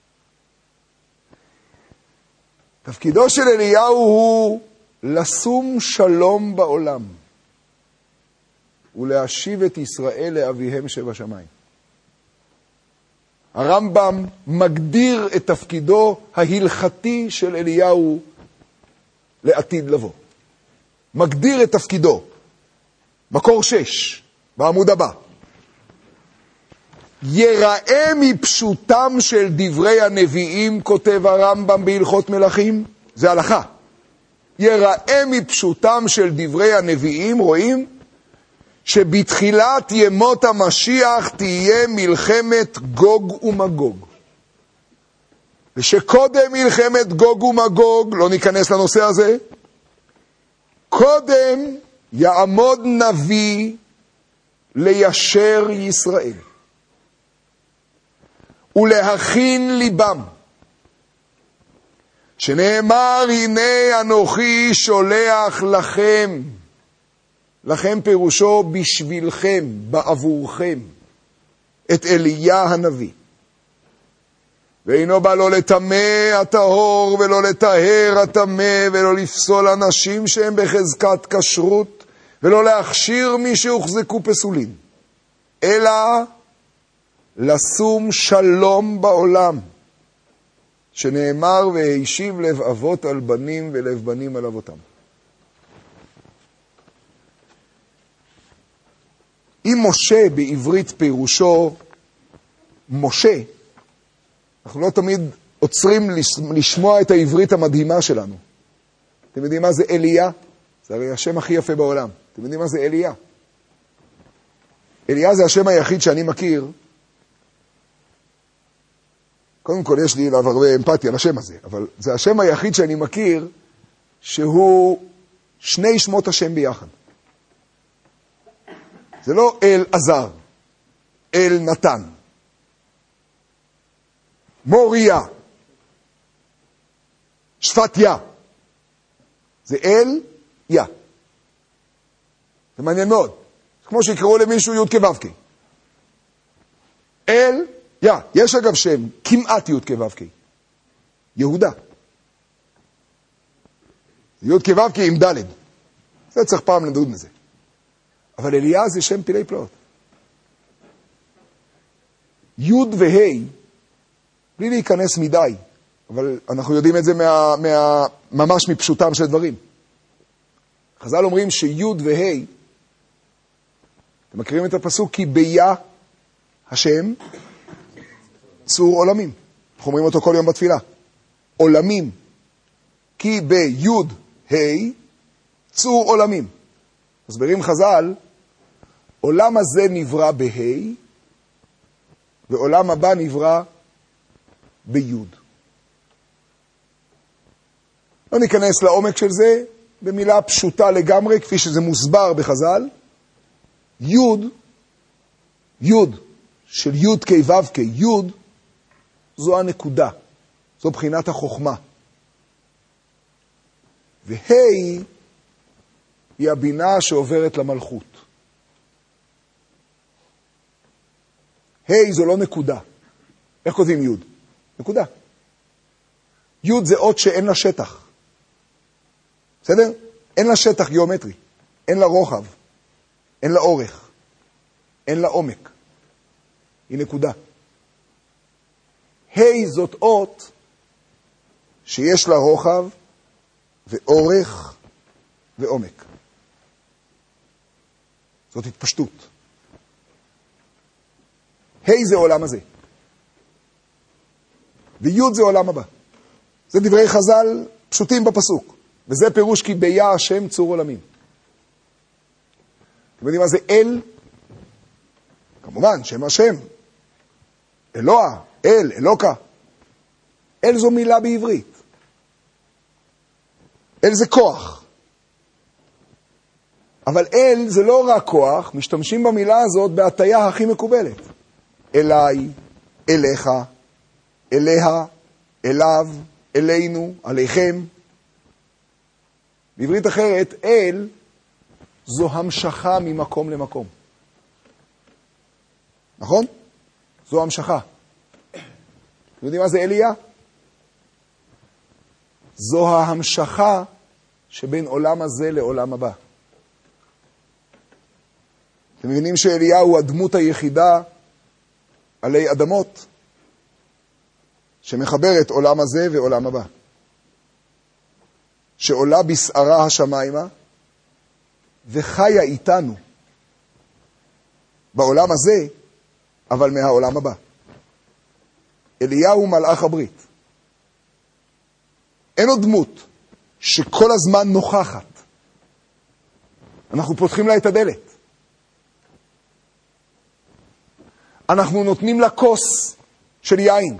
Speaker 1: תפקידו של אליהו הוא לשום שלום בעולם ולהשיב את ישראל לאביהם שבשמיים. הרמב"ם מגדיר את תפקידו ההלכתי של אליהו לעתיד לבוא. מגדיר את תפקידו. מקור שש, בעמוד הבא. יראה מפשוטם של דברי הנביאים, כותב הרמב"ם בהלכות מלכים, זה הלכה. יראה מפשוטם של דברי הנביאים, רואים? שבתחילת ימות המשיח תהיה מלחמת גוג ומגוג. ושקודם מלחמת גוג ומגוג, לא ניכנס לנושא הזה, קודם יעמוד נביא ליישר ישראל. ולהכין ליבם. שנאמר, הנה אנוכי שולח לכם. לכם פירושו בשבילכם, בעבורכם, את אליה הנביא. ואינו בא לא לטמא הטהור ולא לטהר הטמא ולא לפסול אנשים שהם בחזקת כשרות ולא להכשיר מי שהוחזקו פסולים, אלא לשום שלום בעולם, שנאמר והשיב לב אבות על בנים ולב בנים על אבותם. אם משה בעברית פירושו משה, אנחנו לא תמיד עוצרים לשמוע את העברית המדהימה שלנו. אתם יודעים מה זה אליה? זה הרי השם הכי יפה בעולם. אתם יודעים מה זה אליה? אליה זה השם היחיד שאני מכיר. קודם כל יש לי אליו הרבה אמפתיה לשם הזה, אבל זה השם היחיד שאני מכיר שהוא שני שמות השם ביחד. זה לא אל עזר, אל נתן. מוריה, שפטיה, זה אל יה. זה מעניין מאוד. כמו שיקראו למישהו י' כו' אל יה. יש אגב שם כמעט י' כו' יהודה. י' כו' עם ד'. זה צריך פעם לדון בזה. אבל אליה זה שם פילי פלאות. י' וה' בלי להיכנס מדי, אבל אנחנו יודעים את זה מה, מה, ממש מפשוטם של דברים. חז"ל אומרים שי' וה', אתם מכירים את הפסוק, כי ביה השם צור עולמים. אנחנו אומרים אותו כל יום בתפילה. עולמים. כי בי' ה' צור עולמים. מסבירים חז"ל, עולם הזה נברא בה' ועולם הבא נברא ביוד. לא ניכנס לעומק של זה, במילה פשוטה לגמרי, כפי שזה מוסבר בחז"ל. יוד, יוד, של יוד כי וו כי, יוד, זו הנקודה. זו בחינת החוכמה. והי היא הבינה שעוברת למלכות. היי זו לא נקודה. איך כותבים יוד? נקודה. יוד זה אות שאין לה שטח. בסדר? אין לה שטח גיאומטרי. אין לה רוחב. אין לה אורך. אין לה עומק. היא נקודה. היי זאת אות שיש לה רוחב ואורך ועומק. זאת התפשטות. היי זה עולם הזה. ויוד זה עולם הבא. זה דברי חז"ל פשוטים בפסוק. וזה פירוש כי ביה השם צור עולמים. אתם יודעים מה זה אל? כמובן, שם השם. אלוה, אל, אלוקה. אל זו מילה בעברית. אל זה כוח. אבל אל זה לא רק כוח, משתמשים במילה הזאת בהטיה הכי מקובלת. אליי, אליך, אליה, אליו, אלינו, עליכם. בעברית אחרת, אל זו המשכה ממקום למקום. נכון? זו המשכה. אתם יודעים מה זה אליה? זו ההמשכה שבין עולם הזה לעולם הבא. אתם מבינים שאליה הוא הדמות היחידה עלי אדמות שמחברת עולם הזה ועולם הבא. שעולה בשערה השמיימה וחיה איתנו בעולם הזה אבל מהעולם הבא. אליהו מלאך הברית. אין עוד דמות שכל הזמן נוכחת. אנחנו פותחים לה את הדלת. אנחנו נותנים לה כוס של יין.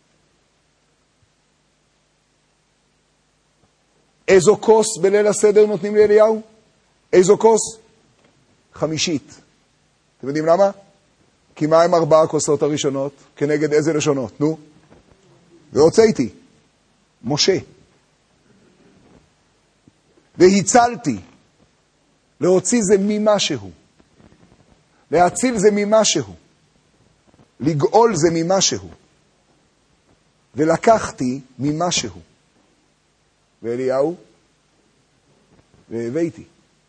Speaker 1: איזו כוס בליל הסדר נותנים לאליהו? איזו כוס? חמישית. אתם יודעים למה? כי מה הם ארבעה כוסות הראשונות? כנגד איזה לשונות? נו? והוצאתי. משה. והצלתי. להוציא זה ממשהו. להציל זה ממשהו. לגאול זה ממשהו. ולקחתי ממשהו. ואליהו? והבאתי.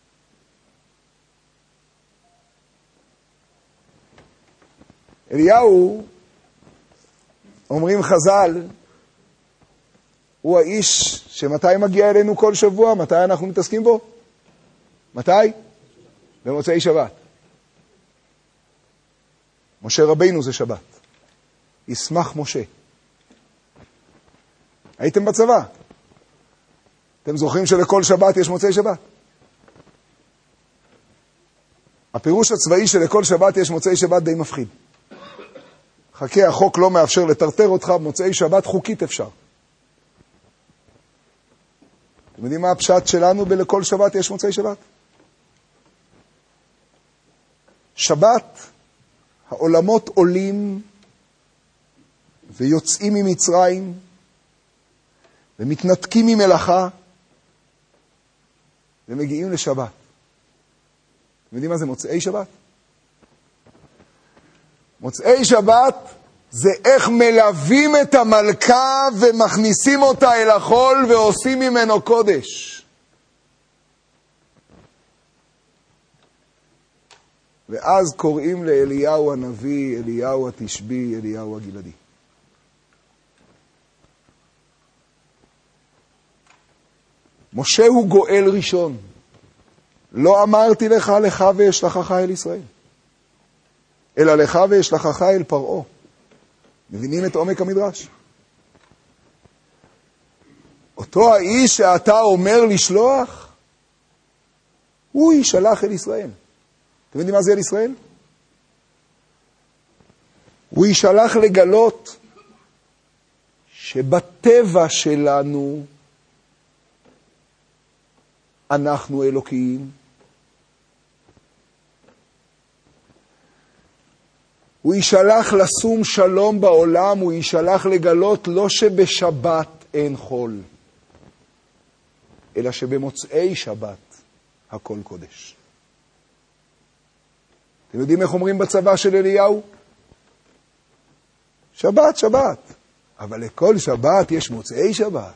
Speaker 1: אליהו, אומרים חז"ל, הוא האיש שמתי מגיע אלינו כל שבוע? מתי אנחנו מתעסקים בו? מתי? במוצאי שבת. משה רבינו זה שבת. ישמח משה. הייתם בצבא. אתם זוכרים שלכל שבת יש מוצאי שבת? הפירוש הצבאי שלכל שבת יש מוצאי שבת די מפחיד. חכה, החוק לא מאפשר לטרטר אותך, מוצאי שבת חוקית אפשר. אתם יודעים מה הפשט שלנו בלכל שבת יש מוצאי שבת? שבת, העולמות עולים ויוצאים ממצרים ומתנתקים ממלאכה ומגיעים לשבת. אתם יודעים מה זה מוצאי שבת? מוצאי שבת זה איך מלווים את המלכה ומכניסים אותה אל החול ועושים ממנו קודש. ואז קוראים לאליהו הנביא, אליהו התשבי, אליהו הגלעדי. משה הוא גואל ראשון. לא אמרתי לך, לך ואשלחך אל ישראל. אלא לך ואשלחך אל פרעה. מבינים את עומק המדרש? אותו האיש שאתה אומר לשלוח, הוא ישלח אל ישראל. אתם יודעים מה זה אל ישראל? הוא ישלח לגלות שבטבע שלנו אנחנו אלוקיים. הוא ישלח לשום שלום בעולם, הוא ישלח לגלות לא שבשבת אין חול, אלא שבמוצאי שבת הכל קודש. אתם יודעים איך אומרים בצבא של אליהו? שבת, שבת. אבל לכל שבת יש מוצאי שבת.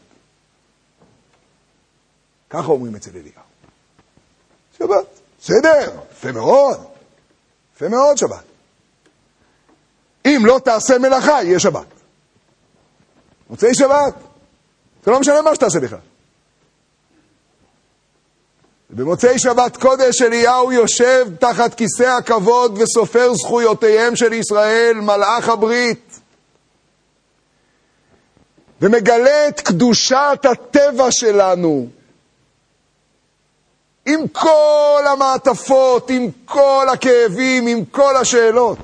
Speaker 1: ככה אומרים אצל אליהו. שבת. בסדר, יפה מאוד. יפה מאוד שבת. אם לא תעשה מלאכה, יהיה שבת. מוצאי שבת. זה לא משנה מה שתעשה בכלל. במוצאי שבת קודש אליהו יושב תחת כיסא הכבוד וסופר זכויותיהם של ישראל, מלאך הברית, ומגלה את קדושת הטבע שלנו, עם כל המעטפות, עם כל הכאבים, עם כל השאלות.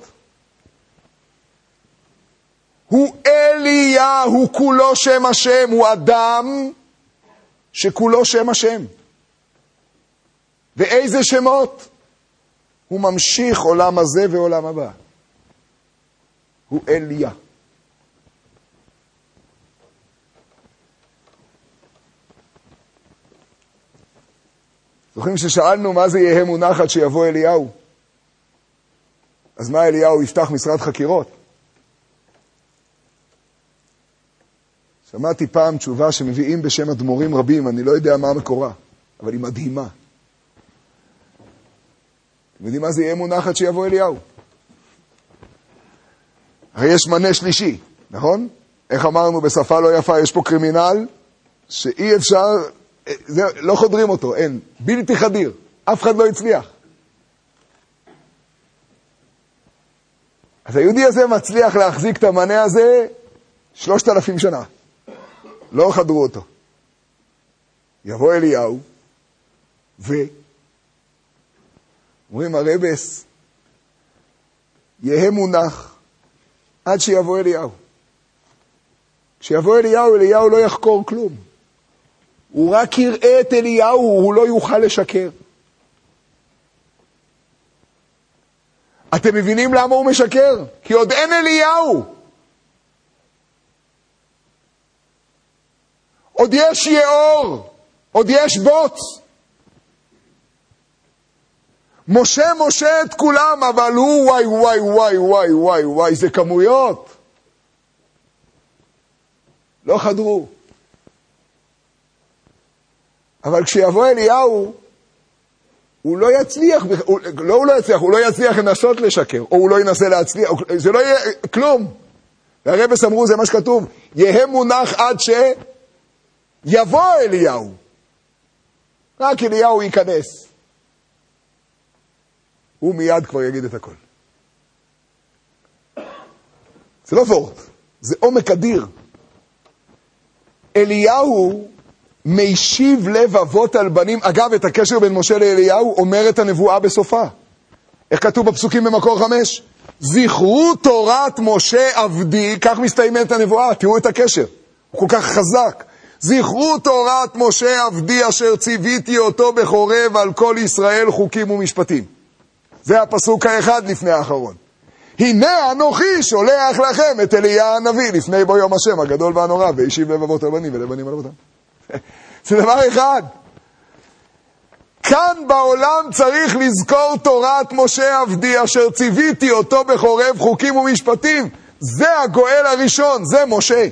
Speaker 1: הוא אליה, הוא כולו שם השם, הוא אדם שכולו שם השם. ואיזה שמות? הוא ממשיך עולם הזה ועולם הבא. הוא אליה. זוכרים ששאלנו מה זה יהיה מונחת שיבוא אליהו? אז מה אליהו יפתח משרד חקירות? שמעתי פעם תשובה שמביאים בשם אדמו"רים רבים, אני לא יודע מה המקורה, אבל היא מדהימה. אתם יודעים מה זה יהיה מונחת שיבוא אליהו? הרי יש מנה שלישי, נכון? איך אמרנו בשפה לא יפה, יש פה קרימינל שאי אפשר, זה, לא חודרים אותו, אין, בלתי חדיר, אף אחד לא הצליח. אז היהודי הזה מצליח להחזיק את המנה הזה שלושת אלפים שנה. לא חדרו אותו. יבוא אליהו, ו... אומרים הרבס, יהיה מונח עד שיבוא אליהו. כשיבוא אליהו, אליהו לא יחקור כלום. הוא רק יראה את אליהו, הוא לא יוכל לשקר. אתם מבינים למה הוא משקר? כי עוד אין אליהו. עוד יש יאור, עוד יש בוץ. משה משה את כולם, אבל הוא וואי וואי וואי וואי וואי וואי, זה כמויות. לא חדרו. אבל כשיבוא אליהו, הוא לא יצליח, הוא, לא הוא לא יצליח, הוא לא יצליח לנסות לשקר, או הוא לא ינסה להצליח, זה לא יהיה כלום. והרבס אמרו, זה מה שכתוב, יהיה מונח עד שיבוא אליהו. רק אליהו ייכנס. הוא מיד כבר יגיד את הכל. זה לא וורט, זה עומק אדיר. אליהו מישיב לב אבות על בנים. אגב, את הקשר בין משה לאליהו אומרת הנבואה בסופה. איך כתוב בפסוקים במקור חמש? זכרו תורת משה עבדי, כך מסתיימת הנבואה, תראו את הקשר, הוא כל כך חזק. זכרו תורת משה עבדי אשר ציוויתי אותו בחורב על כל ישראל חוקים ומשפטים. זה הפסוק האחד לפני האחרון. הנה אנוכי שולח לכם את אליה הנביא לפני בו יום השם הגדול והנורא, וישיב לב אבות על בנים ולבנים על אבותם. זה דבר אחד. כאן בעולם צריך לזכור תורת משה עבדי אשר ציוויתי אותו בחורב חוקים ומשפטים. זה הגואל הראשון, זה משה.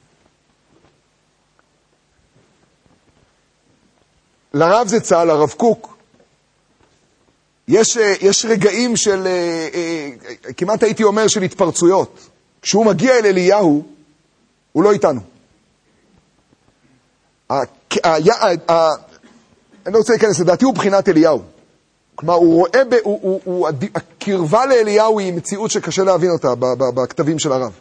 Speaker 1: לרב זצ"ל, הרב קוק, יש, יש רגעים של, כמעט הייתי אומר, של התפרצויות. כשהוא מגיע אל אליהו, הוא לא איתנו. אני לא רוצה להיכנס, לדעתי הוא בחינת אליהו. כלומר, הוא רואה, הוא, הוא, הוא, הקרבה לאליהו היא מציאות שקשה להבין אותה בכתבים של הרב.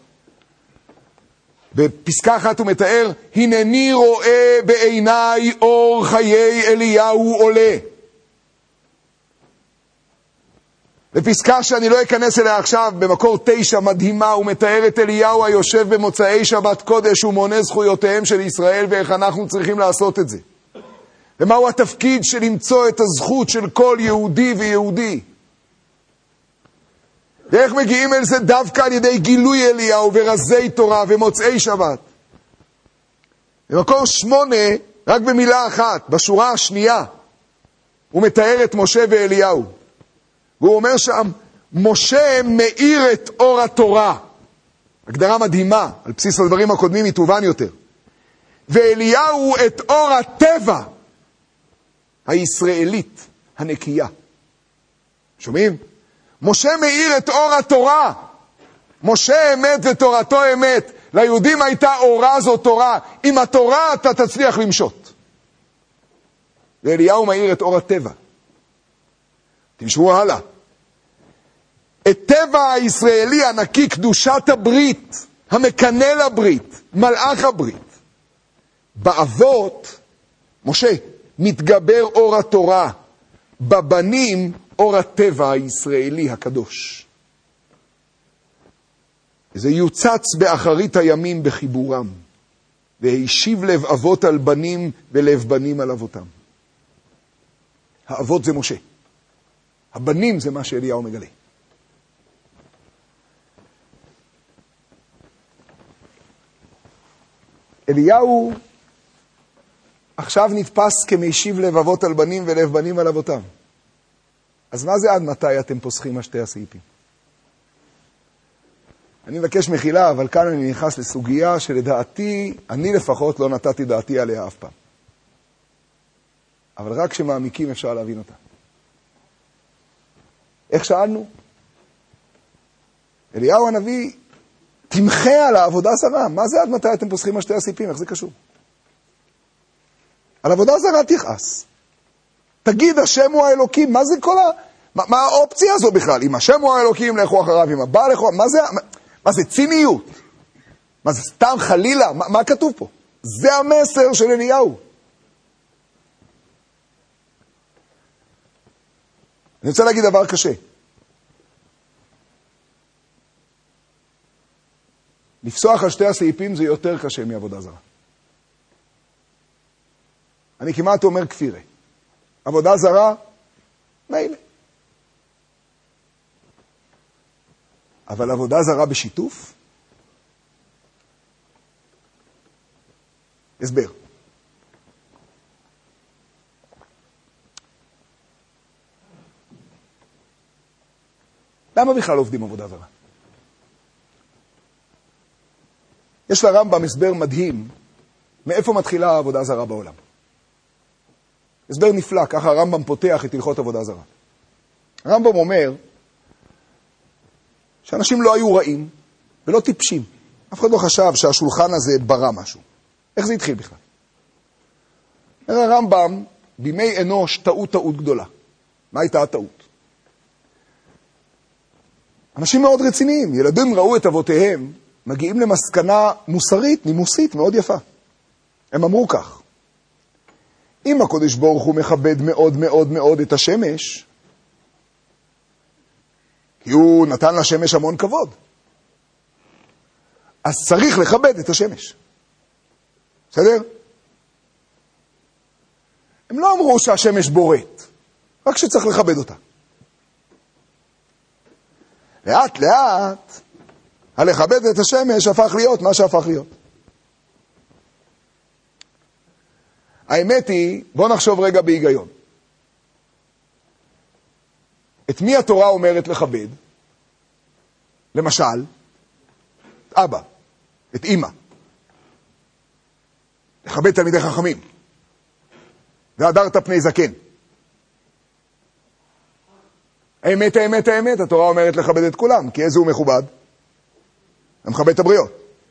Speaker 1: בפסקה אחת הוא מתאר, הנני רואה בעיניי אור חיי אליהו עולה. בפסקה שאני לא אכנס אליה עכשיו, במקור תשע מדהימה, הוא מתאר את אליהו היושב במוצאי שבת קודש ומונה זכויותיהם של ישראל, ואיך אנחנו צריכים לעשות את זה. ומהו התפקיד של למצוא את הזכות של כל יהודי ויהודי. ואיך מגיעים אל זה דווקא על ידי גילוי אליהו ורזי תורה ומוצאי שבת. במקור שמונה, רק במילה אחת, בשורה השנייה, הוא מתאר את משה ואליהו. והוא אומר שם, משה מאיר את אור התורה. הגדרה מדהימה, על בסיס הדברים הקודמים היא תובן יותר. ואליהו את אור הטבע הישראלית הנקייה. שומעים? משה מאיר את אור התורה. משה אמת ותורתו אמת. ליהודים הייתה אורה זו תורה. עם התורה אתה תצליח למשות. ואליהו מאיר את אור הטבע. תמשרו הלאה. את טבע הישראלי הנקי, קדושת הברית, המקנה לברית, מלאך הברית. באבות, משה, מתגבר אור התורה. בבנים, אור הטבע הישראלי הקדוש. זה יוצץ באחרית הימים בחיבורם. והשיב לב אבות על בנים ולב בנים על אבותם. האבות זה משה. הבנים זה מה שאליהו מגלה. אליהו עכשיו נתפס כמשיב לב אבות על בנים ולב בנים על אבותם. אז מה זה עד מתי אתם פוסחים על שתי הסעיפים? אני מבקש מחילה, אבל כאן אני נכנס לסוגיה שלדעתי, אני לפחות לא נתתי דעתי עליה אף פעם. אבל רק כשמעמיקים אפשר להבין אותה. איך שאלנו? אליהו הנביא תמחה על העבודה זרה. מה זה עד מתי אתם פוסחים על שתי הסעיפים? איך זה קשור? על עבודה זרה תכעס. תגיד, השם הוא האלוקים. מה זה כל ה... מה, מה האופציה הזו בכלל? אם השם הוא האלוקים, לכו אחריו, אם הבא לכו, מה זה, מה, מה זה ציניות? מה זה סתם חלילה? מה, מה כתוב פה? זה המסר של אליהו. אני רוצה להגיד דבר קשה. לפסוח על שתי הסעיפים זה יותר קשה מעבודה זרה. אני כמעט אומר כפירה. עבודה זרה, מילא. אבל עבודה זרה בשיתוף? הסבר. למה בכלל עובדים עבודה זרה? יש לרמב"ם הסבר מדהים מאיפה מתחילה העבודה זרה בעולם. הסבר נפלא, ככה הרמב"ם פותח את הלכות עבודה זרה. הרמב"ם אומר שאנשים לא היו רעים ולא טיפשים. אף אחד לא חשב שהשולחן הזה ברא משהו. איך זה התחיל בכלל? אומר הרמב"ם, בימי אנוש טעות טעות גדולה. מה הייתה הטעות? אנשים מאוד רציניים, ילדים ראו את אבותיהם, מגיעים למסקנה מוסרית, נימוסית, מאוד יפה. הם אמרו כך, אם הקדוש ברוך הוא מכבד מאוד מאוד מאוד את השמש, כי הוא נתן לשמש המון כבוד, אז צריך לכבד את השמש. בסדר? הם לא אמרו שהשמש בוראת, רק שצריך לכבד אותה. לאט לאט, הלכבד את השמש הפך להיות מה שהפך להיות. האמת היא, בוא נחשוב רגע בהיגיון. את מי התורה אומרת לכבד? למשל, את אבא, את אמא. לכבד תלמידי חכמים. והדרת פני זקן. האמת, האמת, האמת, התורה אומרת לכבד את כולם, כי איזה הוא מכובד? הוא מכבד את הבריות.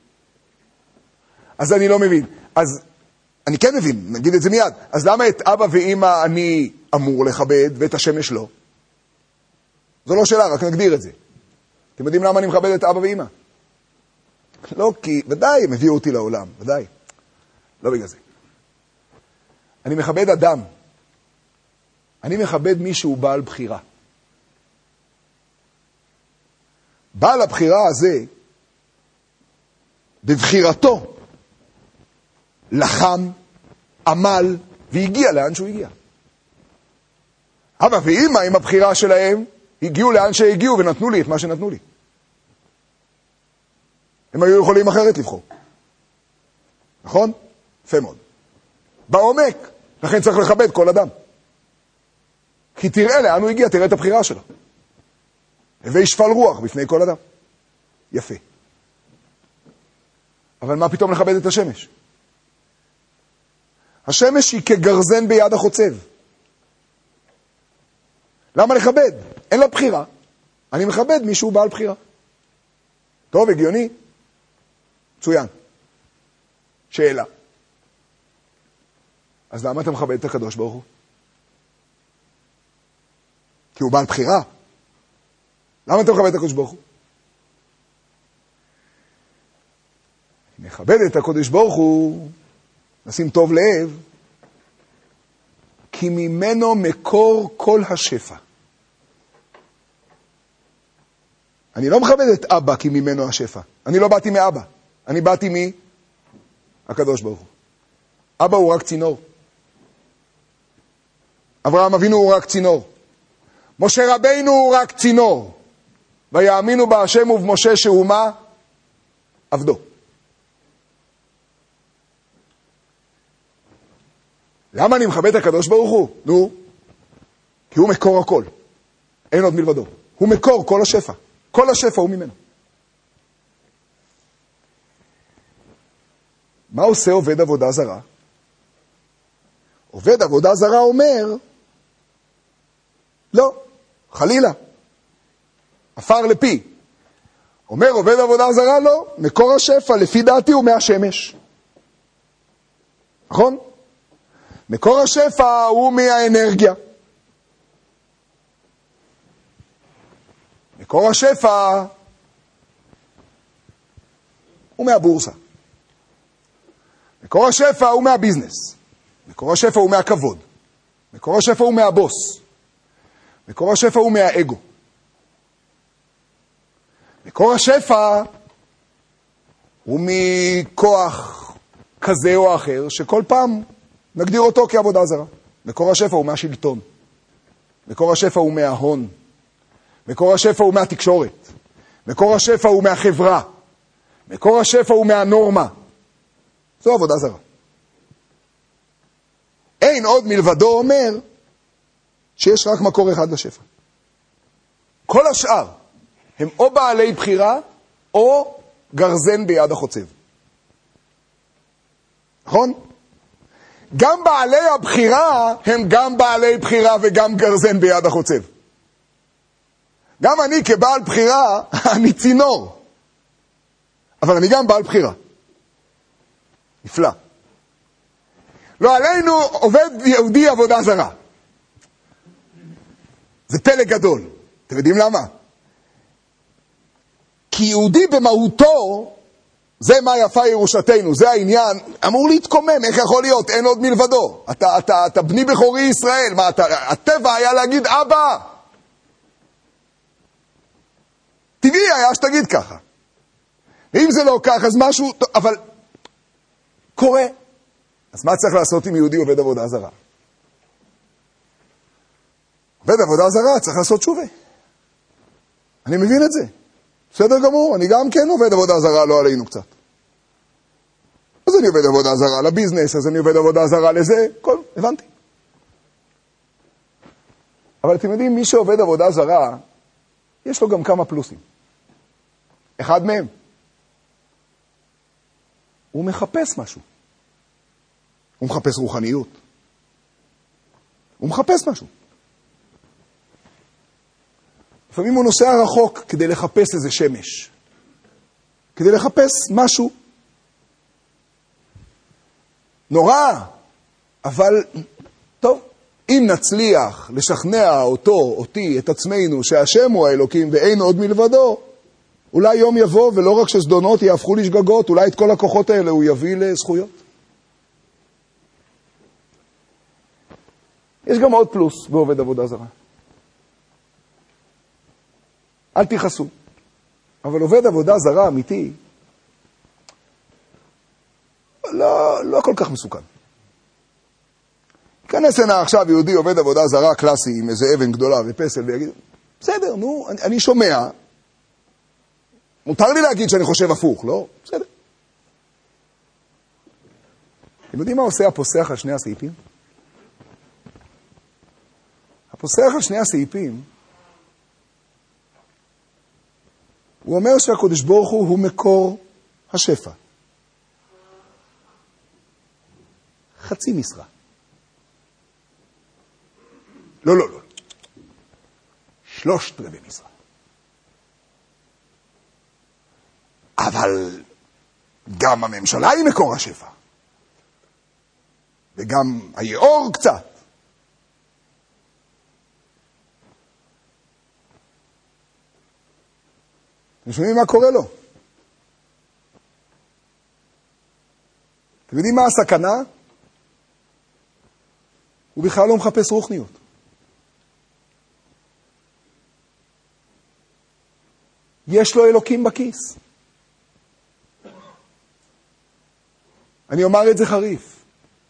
Speaker 1: אז אני לא מבין. אז אני כן מבין, נגיד את זה מיד. אז למה את אבא ואמא אני אמור לכבד ואת השמש לא? זו לא שאלה, רק נגדיר את זה. אתם יודעים למה אני מכבד את אבא ואמא? לא כי, ודאי, הם הביאו אותי לעולם, ודאי. לא בגלל זה. אני מכבד אדם. אני מכבד מי שהוא בעל בחירה. בעל הבחירה הזה, בבחירתו, לחם, עמל, והגיע לאן שהוא הגיע. אבא ואמא עם הבחירה שלהם, הגיעו לאן שהגיעו ונתנו לי את מה שנתנו לי. הם היו יכולים אחרת לבחור. נכון? יפה מאוד. בעומק, לכן צריך לכבד כל אדם. כי תראה לאן הוא הגיע, תראה את הבחירה שלו. וישפל רוח בפני כל אדם. יפה. אבל מה פתאום לכבד את השמש? השמש היא כגרזן ביד החוצב. למה לכבד? אין לה בחירה. אני מכבד מישהו בעל בחירה. טוב, הגיוני? מצוין. שאלה. אז למה אתה מכבד את הקדוש ברוך הוא? כי הוא בעל בחירה. למה אתה מכבד את הקדוש ברוך הוא? מכבד את הקדוש ברוך הוא, נשים טוב לב, כי ממנו מקור כל השפע. אני לא מכבד את אבא כי ממנו השפע. אני לא באתי מאבא. אני באתי מי? הקדוש ברוך הוא. אבא הוא רק צינור. אברהם אבינו הוא רק צינור. משה רבינו הוא רק צינור. ויאמינו בהשם ובמשה שהוא מה? עבדו. למה אני מכבד את הקדוש ברוך הוא? נו, כי הוא מקור הכל. אין עוד מלבדו. הוא מקור כל השפע. כל השפע הוא ממנו. מה עושה עובד עבודה זרה? עובד עבודה זרה אומר, לא, חלילה, אפר לפי. אומר עובד עבודה זרה, לא, מקור השפע לפי דעתי הוא מהשמש. נכון? מקור השפע הוא מהאנרגיה. מקור השפע הוא מהבורסה. מקור השפע הוא מהביזנס. מקור השפע הוא מהכבוד. מקור השפע הוא מהבוס. מקור השפע הוא מהאגו. מקור השפע הוא מכוח כזה או אחר, שכל פעם נגדיר אותו כעבודה זרה. מקור השפע הוא מהשלטון. מקור השפע הוא מההון. מקור השפע הוא מהתקשורת. מקור השפע הוא מהחברה. מקור השפע הוא מהנורמה. זו עבודה זרה. אין עוד מלבדו אומר שיש רק מקור אחד לשפע. כל השאר הם או בעלי בחירה או גרזן ביד החוצב. נכון? גם בעלי הבחירה הם גם בעלי בחירה וגם גרזן ביד החוצב. גם אני כבעל בחירה, אני צינור. אבל אני גם בעל בחירה. נפלא. לא עלינו עובד יהודי עבודה זרה. זה פלא גדול. אתם יודעים למה? כי יהודי במהותו, זה מה יפה ירושתנו, זה העניין, אמור להתקומם, איך יכול להיות? אין עוד מלבדו. אתה, אתה, אתה בני בכורי ישראל, מה, אתה, הטבע היה להגיד אבא. טבעי היה שתגיד ככה. ואם זה לא כך, אז משהו, אבל קורה. אז מה צריך לעשות אם יהודי עובד עבודה זרה? עובד עבודה זרה, צריך לעשות שובה. אני מבין את זה. בסדר גמור, אני גם כן עובד עבודה זרה, לא עלינו קצת. אז אני עובד עבודה זרה לביזנס, אז אני עובד עבודה זרה לזה, כל, הבנתי. אבל אתם יודעים, מי שעובד עבודה זרה, יש לו גם כמה פלוסים. אחד מהם, הוא מחפש משהו. הוא מחפש רוחניות. הוא מחפש משהו. לפעמים הוא נוסע רחוק כדי לחפש איזה שמש. כדי לחפש משהו. נורא. אבל, טוב, אם נצליח לשכנע אותו, אותי, את עצמנו, שהשם הוא האלוקים ואין עוד מלבדו, אולי יום יבוא ולא רק שזדונות יהפכו לשגגות, אולי את כל הכוחות האלה הוא יביא לזכויות. יש גם עוד פלוס בעובד עבודה זרה. אל תיחסו. אבל עובד עבודה זרה אמיתי, לא, לא כל כך מסוכן. כנס הנה עכשיו יהודי עובד עבודה זרה קלאסי עם איזה אבן גדולה ופסל ויגיד, בסדר, נו, אני, אני שומע, מותר לי להגיד שאני חושב הפוך, לא? בסדר. אתם יודעים מה עושה הפוסח על שני הסעיפים? הפוסח על שני הסעיפים, הוא אומר שהקדוש ברוך הוא הוא מקור השפע. חצי משרה. לא, לא, לא. שלושת רבעי משרה. אבל גם הממשלה היא מקור השפע. וגם היאור קצת. אתם שומעים מה קורה לו? אתם יודעים מה הסכנה? הוא בכלל לא מחפש רוחניות. יש לו אלוקים בכיס. אני אומר את זה חריף.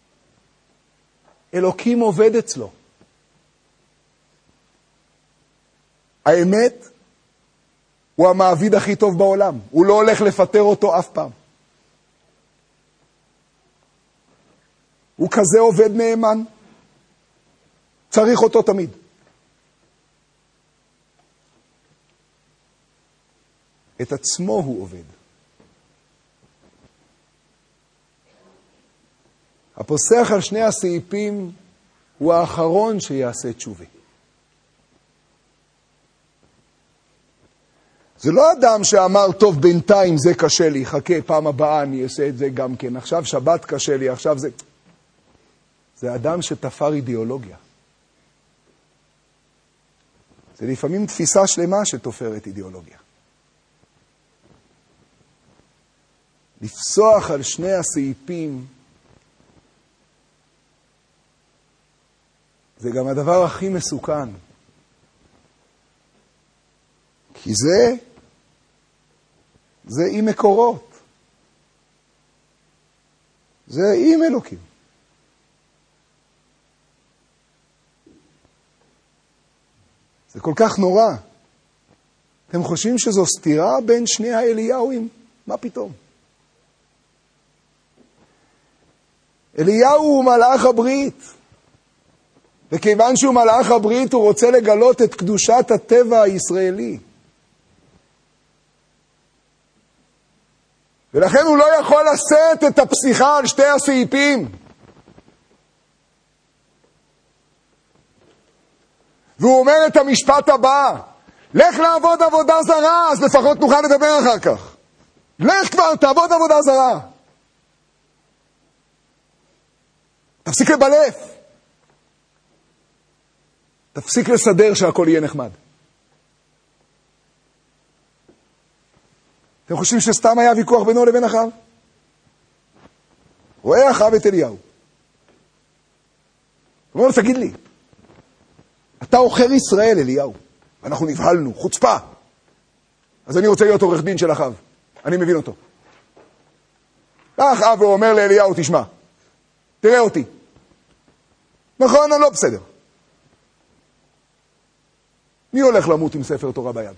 Speaker 1: אלוקים עובד אצלו. האמת, הוא המעביד הכי טוב בעולם. הוא לא הולך לפטר אותו אף פעם. הוא כזה עובד נאמן. צריך אותו תמיד. את עצמו הוא עובד. הפוסח על שני הסעיפים הוא האחרון שיעשה תשובה. זה לא אדם שאמר, טוב, בינתיים זה קשה לי, חכה, פעם הבאה אני אעשה את זה גם כן. עכשיו שבת קשה לי, עכשיו זה... זה אדם שתפר אידיאולוגיה. זה לפעמים תפיסה שלמה שתופרת אידיאולוגיה. לפסוח על שני הסעיפים זה גם הדבר הכי מסוכן. כי זה, זה עם מקורות. זה עם אלוקים. זה כל כך נורא. אתם חושבים שזו סתירה בין שני האליהו? מה פתאום? אליהו הוא מלאך הברית. וכיוון שהוא מלאך הברית, הוא רוצה לגלות את קדושת הטבע הישראלי. ולכן הוא לא יכול לשאת את הפסיכה על שתי הסעיפים. והוא אומר את המשפט הבא, לך לעבוד עבודה זרה, אז לפחות נוכל לדבר אחר כך. לך כבר, תעבוד עבודה זרה. תפסיק לבלף. תפסיק לסדר שהכל יהיה נחמד. אתם חושבים שסתם היה ויכוח בינו לבין אחאב? רואה אחאב את אליהו. הוא אומר, תגיד לי, אתה עוכר ישראל, אליהו. אנחנו נבהלנו, חוצפה. אז אני רוצה להיות עורך דין של אחאב. אני מבין אותו. אחאב הוא אומר לאליהו, תשמע, תראה אותי. נכון, אני לא בסדר. מי הולך למות עם ספר תורה ביד?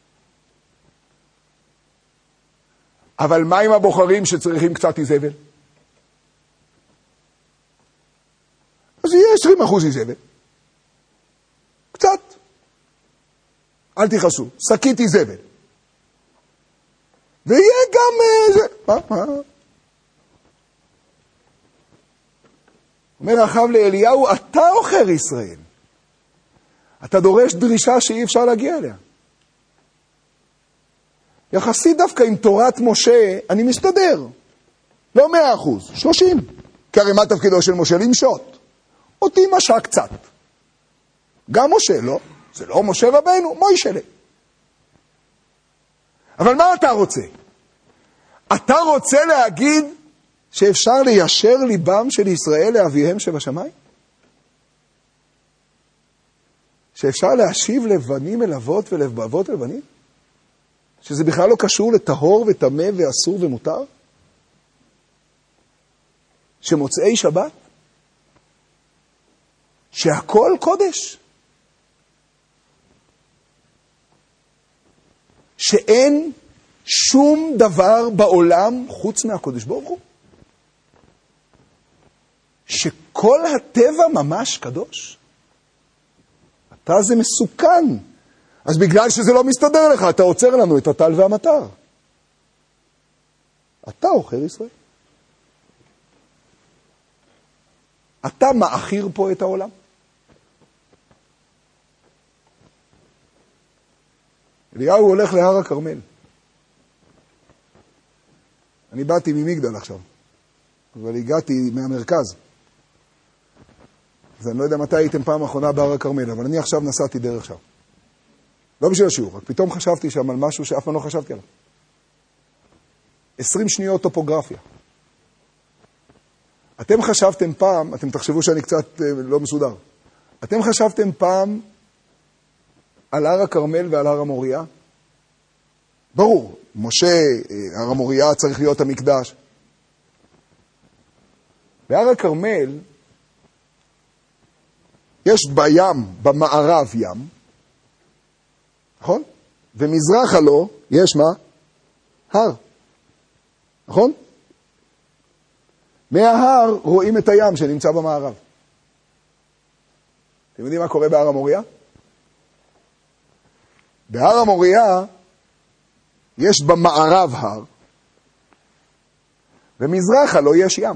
Speaker 1: אבל מה עם הבוחרים שצריכים קצת איזבל? אז יהיה עשרים אחוז איזבל. קצת. אל תכעסו. שקית איזבל. ויהיה גם זה. מה? מה? אומר אחאב לאליהו, אתה עוכר ישראל. אתה דורש דרישה שאי אפשר להגיע אליה. יחסית דווקא עם תורת משה, אני מסתדר. לא מאה אחוז, שלושים. כי הרי מה תפקידו של משה? למשול. אותי משע קצת. גם משה, לא. זה לא משה רבנו, מוישלה. אבל מה אתה רוצה? אתה רוצה להגיד שאפשר ליישר ליבם של ישראל לאביהם שבשמיים? שאפשר להשיב לבנים אל אבות ולבבות אל בנים? שזה בכלל לא קשור לטהור וטמא ואסור ומותר? שמוצאי שבת? שהכל קודש? שאין שום דבר בעולם חוץ מהקודש ברוך הוא? שכל הטבע ממש קדוש? אתה זה מסוכן. אז בגלל שזה לא מסתדר לך, אתה עוצר לנו את הטל והמטר. אתה עוכר ישראל. אתה מאחיר פה את העולם. אליהו הולך להר הכרמל. אני באתי ממגדל עכשיו, אבל הגעתי מהמרכז. אז אני לא יודע מתי הייתם פעם אחרונה בהר הכרמל, אבל אני עכשיו נסעתי דרך שם. לא בשביל השיעור, רק פתאום חשבתי שם על משהו שאף פעם לא חשבתי עליו. עשרים שניות טופוגרפיה. אתם חשבתם פעם, אתם תחשבו שאני קצת לא מסודר, אתם חשבתם פעם על הר הכרמל ועל הר המוריה? ברור, משה, הר המוריה צריך להיות המקדש. בהר הכרמל יש בים, במערב ים, נכון? ומזרחה לו יש מה? הר. נכון? מההר רואים את הים שנמצא במערב. אתם יודעים מה קורה בהר המוריה? בהר המוריה יש במערב הר, ומזרחה לו יש ים.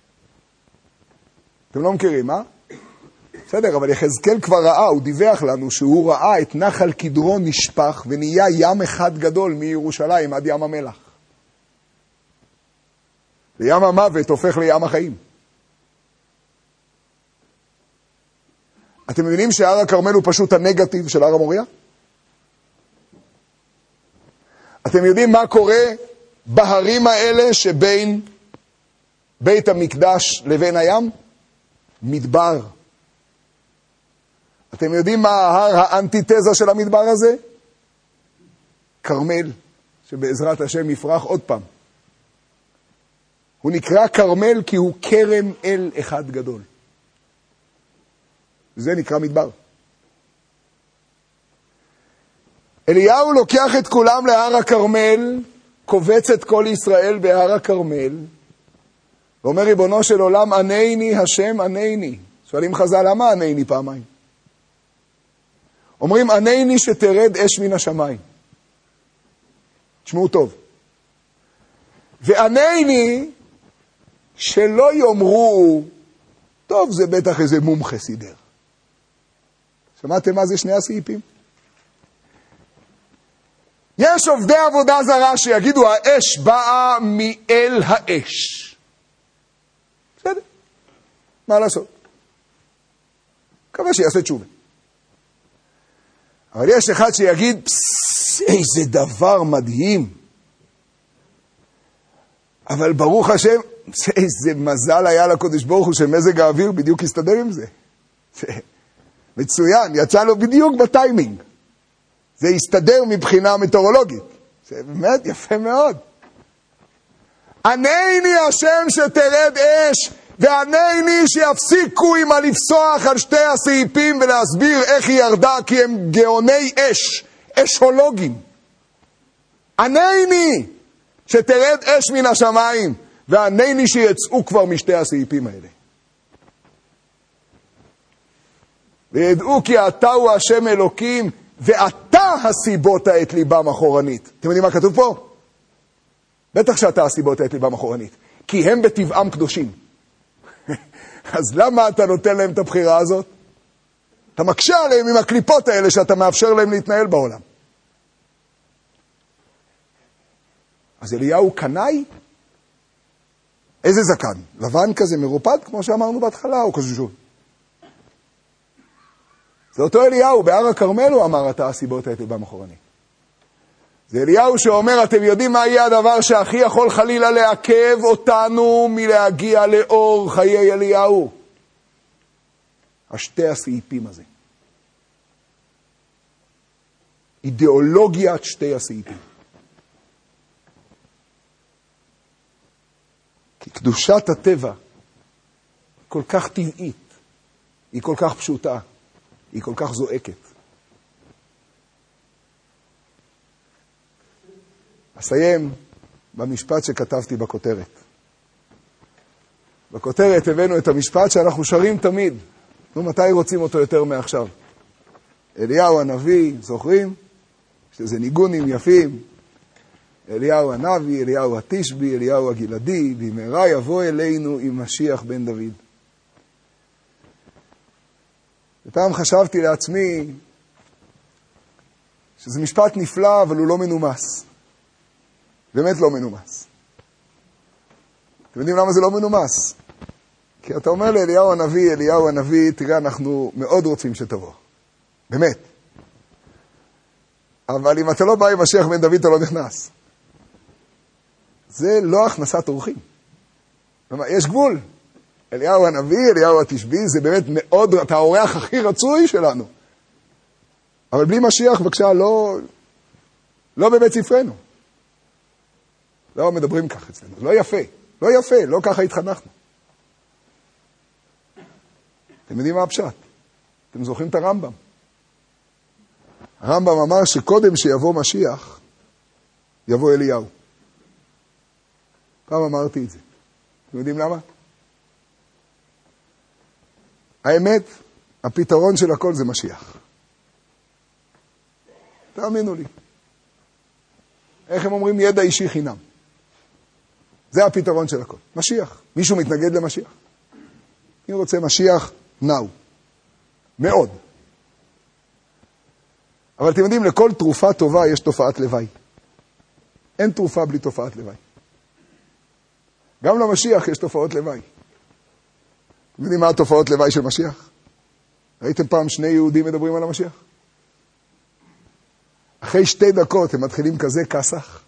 Speaker 1: אתם לא מכירים, מה? בסדר, אבל יחזקאל כבר ראה, הוא דיווח לנו שהוא ראה את נחל קדרון נשפך ונהיה ים אחד גדול מירושלים עד ים המלח. לים המוות הופך לים החיים. אתם אתם מבינים שהר הכרמל הוא פשוט הנגטיב של הר המוריה? אתם יודעים מה קורה בהרים האלה שבין בית המקדש לבין הים? מדבר. אתם יודעים מה ההר האנטיתזה של המדבר הזה? כרמל, שבעזרת השם יפרח עוד פעם. הוא נקרא כרמל כי הוא כרם אל אחד גדול. זה נקרא מדבר. אליהו לוקח את כולם להר הכרמל, קובץ את כל ישראל בהר הכרמל, ואומר ריבונו של עולם, ענני השם ענני. שואלים חז"ל, למה ענני פעמיים? אומרים, ענני שתרד אש מן השמיים. תשמעו טוב. וענני שלא יאמרו, טוב, זה בטח איזה מומחה סידר. שמעתם מה זה שני הסעיפים? יש עובדי עבודה זרה שיגידו, האש באה מאל האש. בסדר, מה לעשות? מקווה שיעשה תשובה. אבל יש אחד שיגיד, פסס, איזה דבר מדהים. אבל ברוך השם, איזה מזל היה לקודש ברוך הוא שמזג האוויר בדיוק הסתדר עם זה. מצוין, יצא לו בדיוק בטיימינג. זה הסתדר מבחינה מטאורולוגית. זה באמת יפה מאוד. ענני השם שתרד אש, וענני שיפסיקו עם הלפסוח על שתי הסעיפים ולהסביר איך היא ירדה, כי הם גאוני אש, אשולוגים. ענני שתרד אש מן השמיים, וענני שיצאו כבר משתי הסעיפים האלה. וידעו כי אתה הוא השם אלוקים, ואתה הסיבות את ליבם אחורנית. אתם יודעים מה כתוב פה? בטח שאתה הסיבות את ליבם אחורנית. כי הם בטבעם קדושים. אז למה אתה נותן להם את הבחירה הזאת? אתה מקשה עליהם עם הקליפות האלה שאתה מאפשר להם להתנהל בעולם. אז אליהו קנאי? איזה זקן? לבן כזה מרופד, כמו שאמרנו בהתחלה, או כזה שוב? זה אותו אליהו, בהר הכרמל הוא אמר, אתה הסיבות את ליבם אחורנית. זה אליהו שאומר, אתם יודעים מה יהיה הדבר שהכי יכול חלילה לעכב אותנו מלהגיע לאור חיי אליהו? השתי הסעיפים הזה. אידיאולוגיית שתי הסעיפים. כי קדושת הטבע כל כך טבעית, היא כל כך פשוטה, היא כל כך זועקת. אסיים במשפט שכתבתי בכותרת. בכותרת הבאנו את המשפט שאנחנו שרים תמיד. נו, מתי רוצים אותו יותר מעכשיו? אליהו הנביא, זוכרים? יש לזה ניגונים יפים. אליהו הנביא, אליהו התשבי, אליהו הגלעדי, במהרה יבוא אלינו עם משיח בן דוד. ופעם חשבתי לעצמי שזה משפט נפלא, אבל הוא לא מנומס. באמת לא מנומס. אתם יודעים למה זה לא מנומס? כי אתה אומר לאליהו הנביא, אליהו הנביא, תראה, אנחנו מאוד רוצים שתבוא. באמת. אבל אם אתה לא בא עם משיח בן דוד, אתה לא נכנס. זה לא הכנסת אורחים. יש גבול. אליהו הנביא, אליהו התשבי, זה באמת מאוד, אתה האורח הכי רצוי שלנו. אבל בלי משיח, בבקשה, לא, לא בבית ספרנו. לא מדברים כך אצלנו. לא יפה. לא יפה. לא ככה התחנכנו. אתם יודעים מה הפשט? אתם זוכרים את הרמב"ם. הרמב"ם אמר שקודם שיבוא משיח, יבוא אליהו. פעם אמרתי את זה. אתם יודעים למה? האמת, הפתרון של הכל זה משיח. תאמינו לי. איך הם אומרים? ידע אישי חינם. זה הפתרון של הכל. משיח. מישהו מתנגד למשיח? אני רוצה משיח נאו. מאוד. אבל אתם יודעים, לכל תרופה טובה יש תופעת לוואי. אין תרופה בלי תופעת לוואי. גם למשיח יש תופעות לוואי. אתם יודעים מה התופעות לוואי של משיח? ראיתם פעם שני יהודים מדברים על המשיח? אחרי שתי דקות הם מתחילים כזה כסח.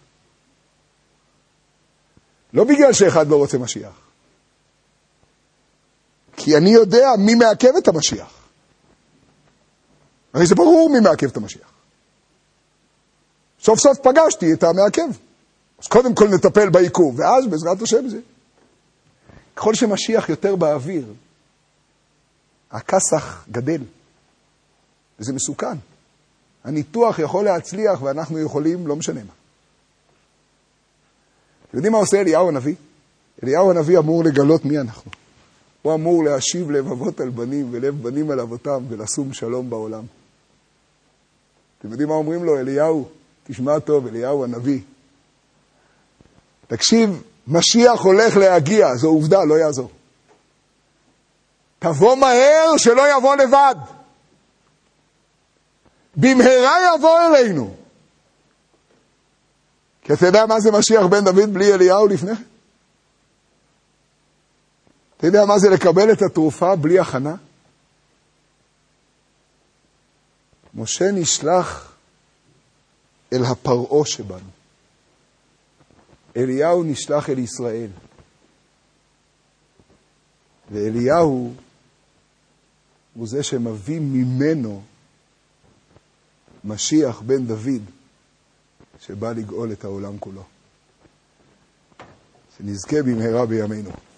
Speaker 1: לא בגלל שאחד לא רוצה משיח. כי אני יודע מי מעכב את המשיח. הרי זה ברור מי מעכב את המשיח. סוף סוף פגשתי את המעכב. אז קודם כל נטפל בעיכוב, ואז בעזרת השם זה. ככל שמשיח יותר באוויר, הכסח גדל. וזה מסוכן. הניתוח יכול להצליח ואנחנו יכולים, לא משנה מה. אתם יודעים מה עושה אליהו הנביא? אליהו הנביא אמור לגלות מי אנחנו. הוא אמור להשיב לבבות על בנים ולב בנים על אבותם ולשום שלום בעולם. אתם יודעים מה אומרים לו? אליהו, תשמע טוב, אליהו הנביא. תקשיב, משיח הולך להגיע, זו עובדה, לא יעזור. תבוא מהר שלא יבוא לבד. במהרה יבוא אלינו. כי אתה יודע מה זה משיח בן דוד בלי אליהו לפני? אתה יודע מה זה לקבל את התרופה בלי הכנה? משה נשלח אל הפרעה שבנו. אליהו נשלח אל ישראל. ואליהו הוא זה שמביא ממנו משיח בן דוד שבא לגאול את העולם כולו. שנזכה במהרה בימינו.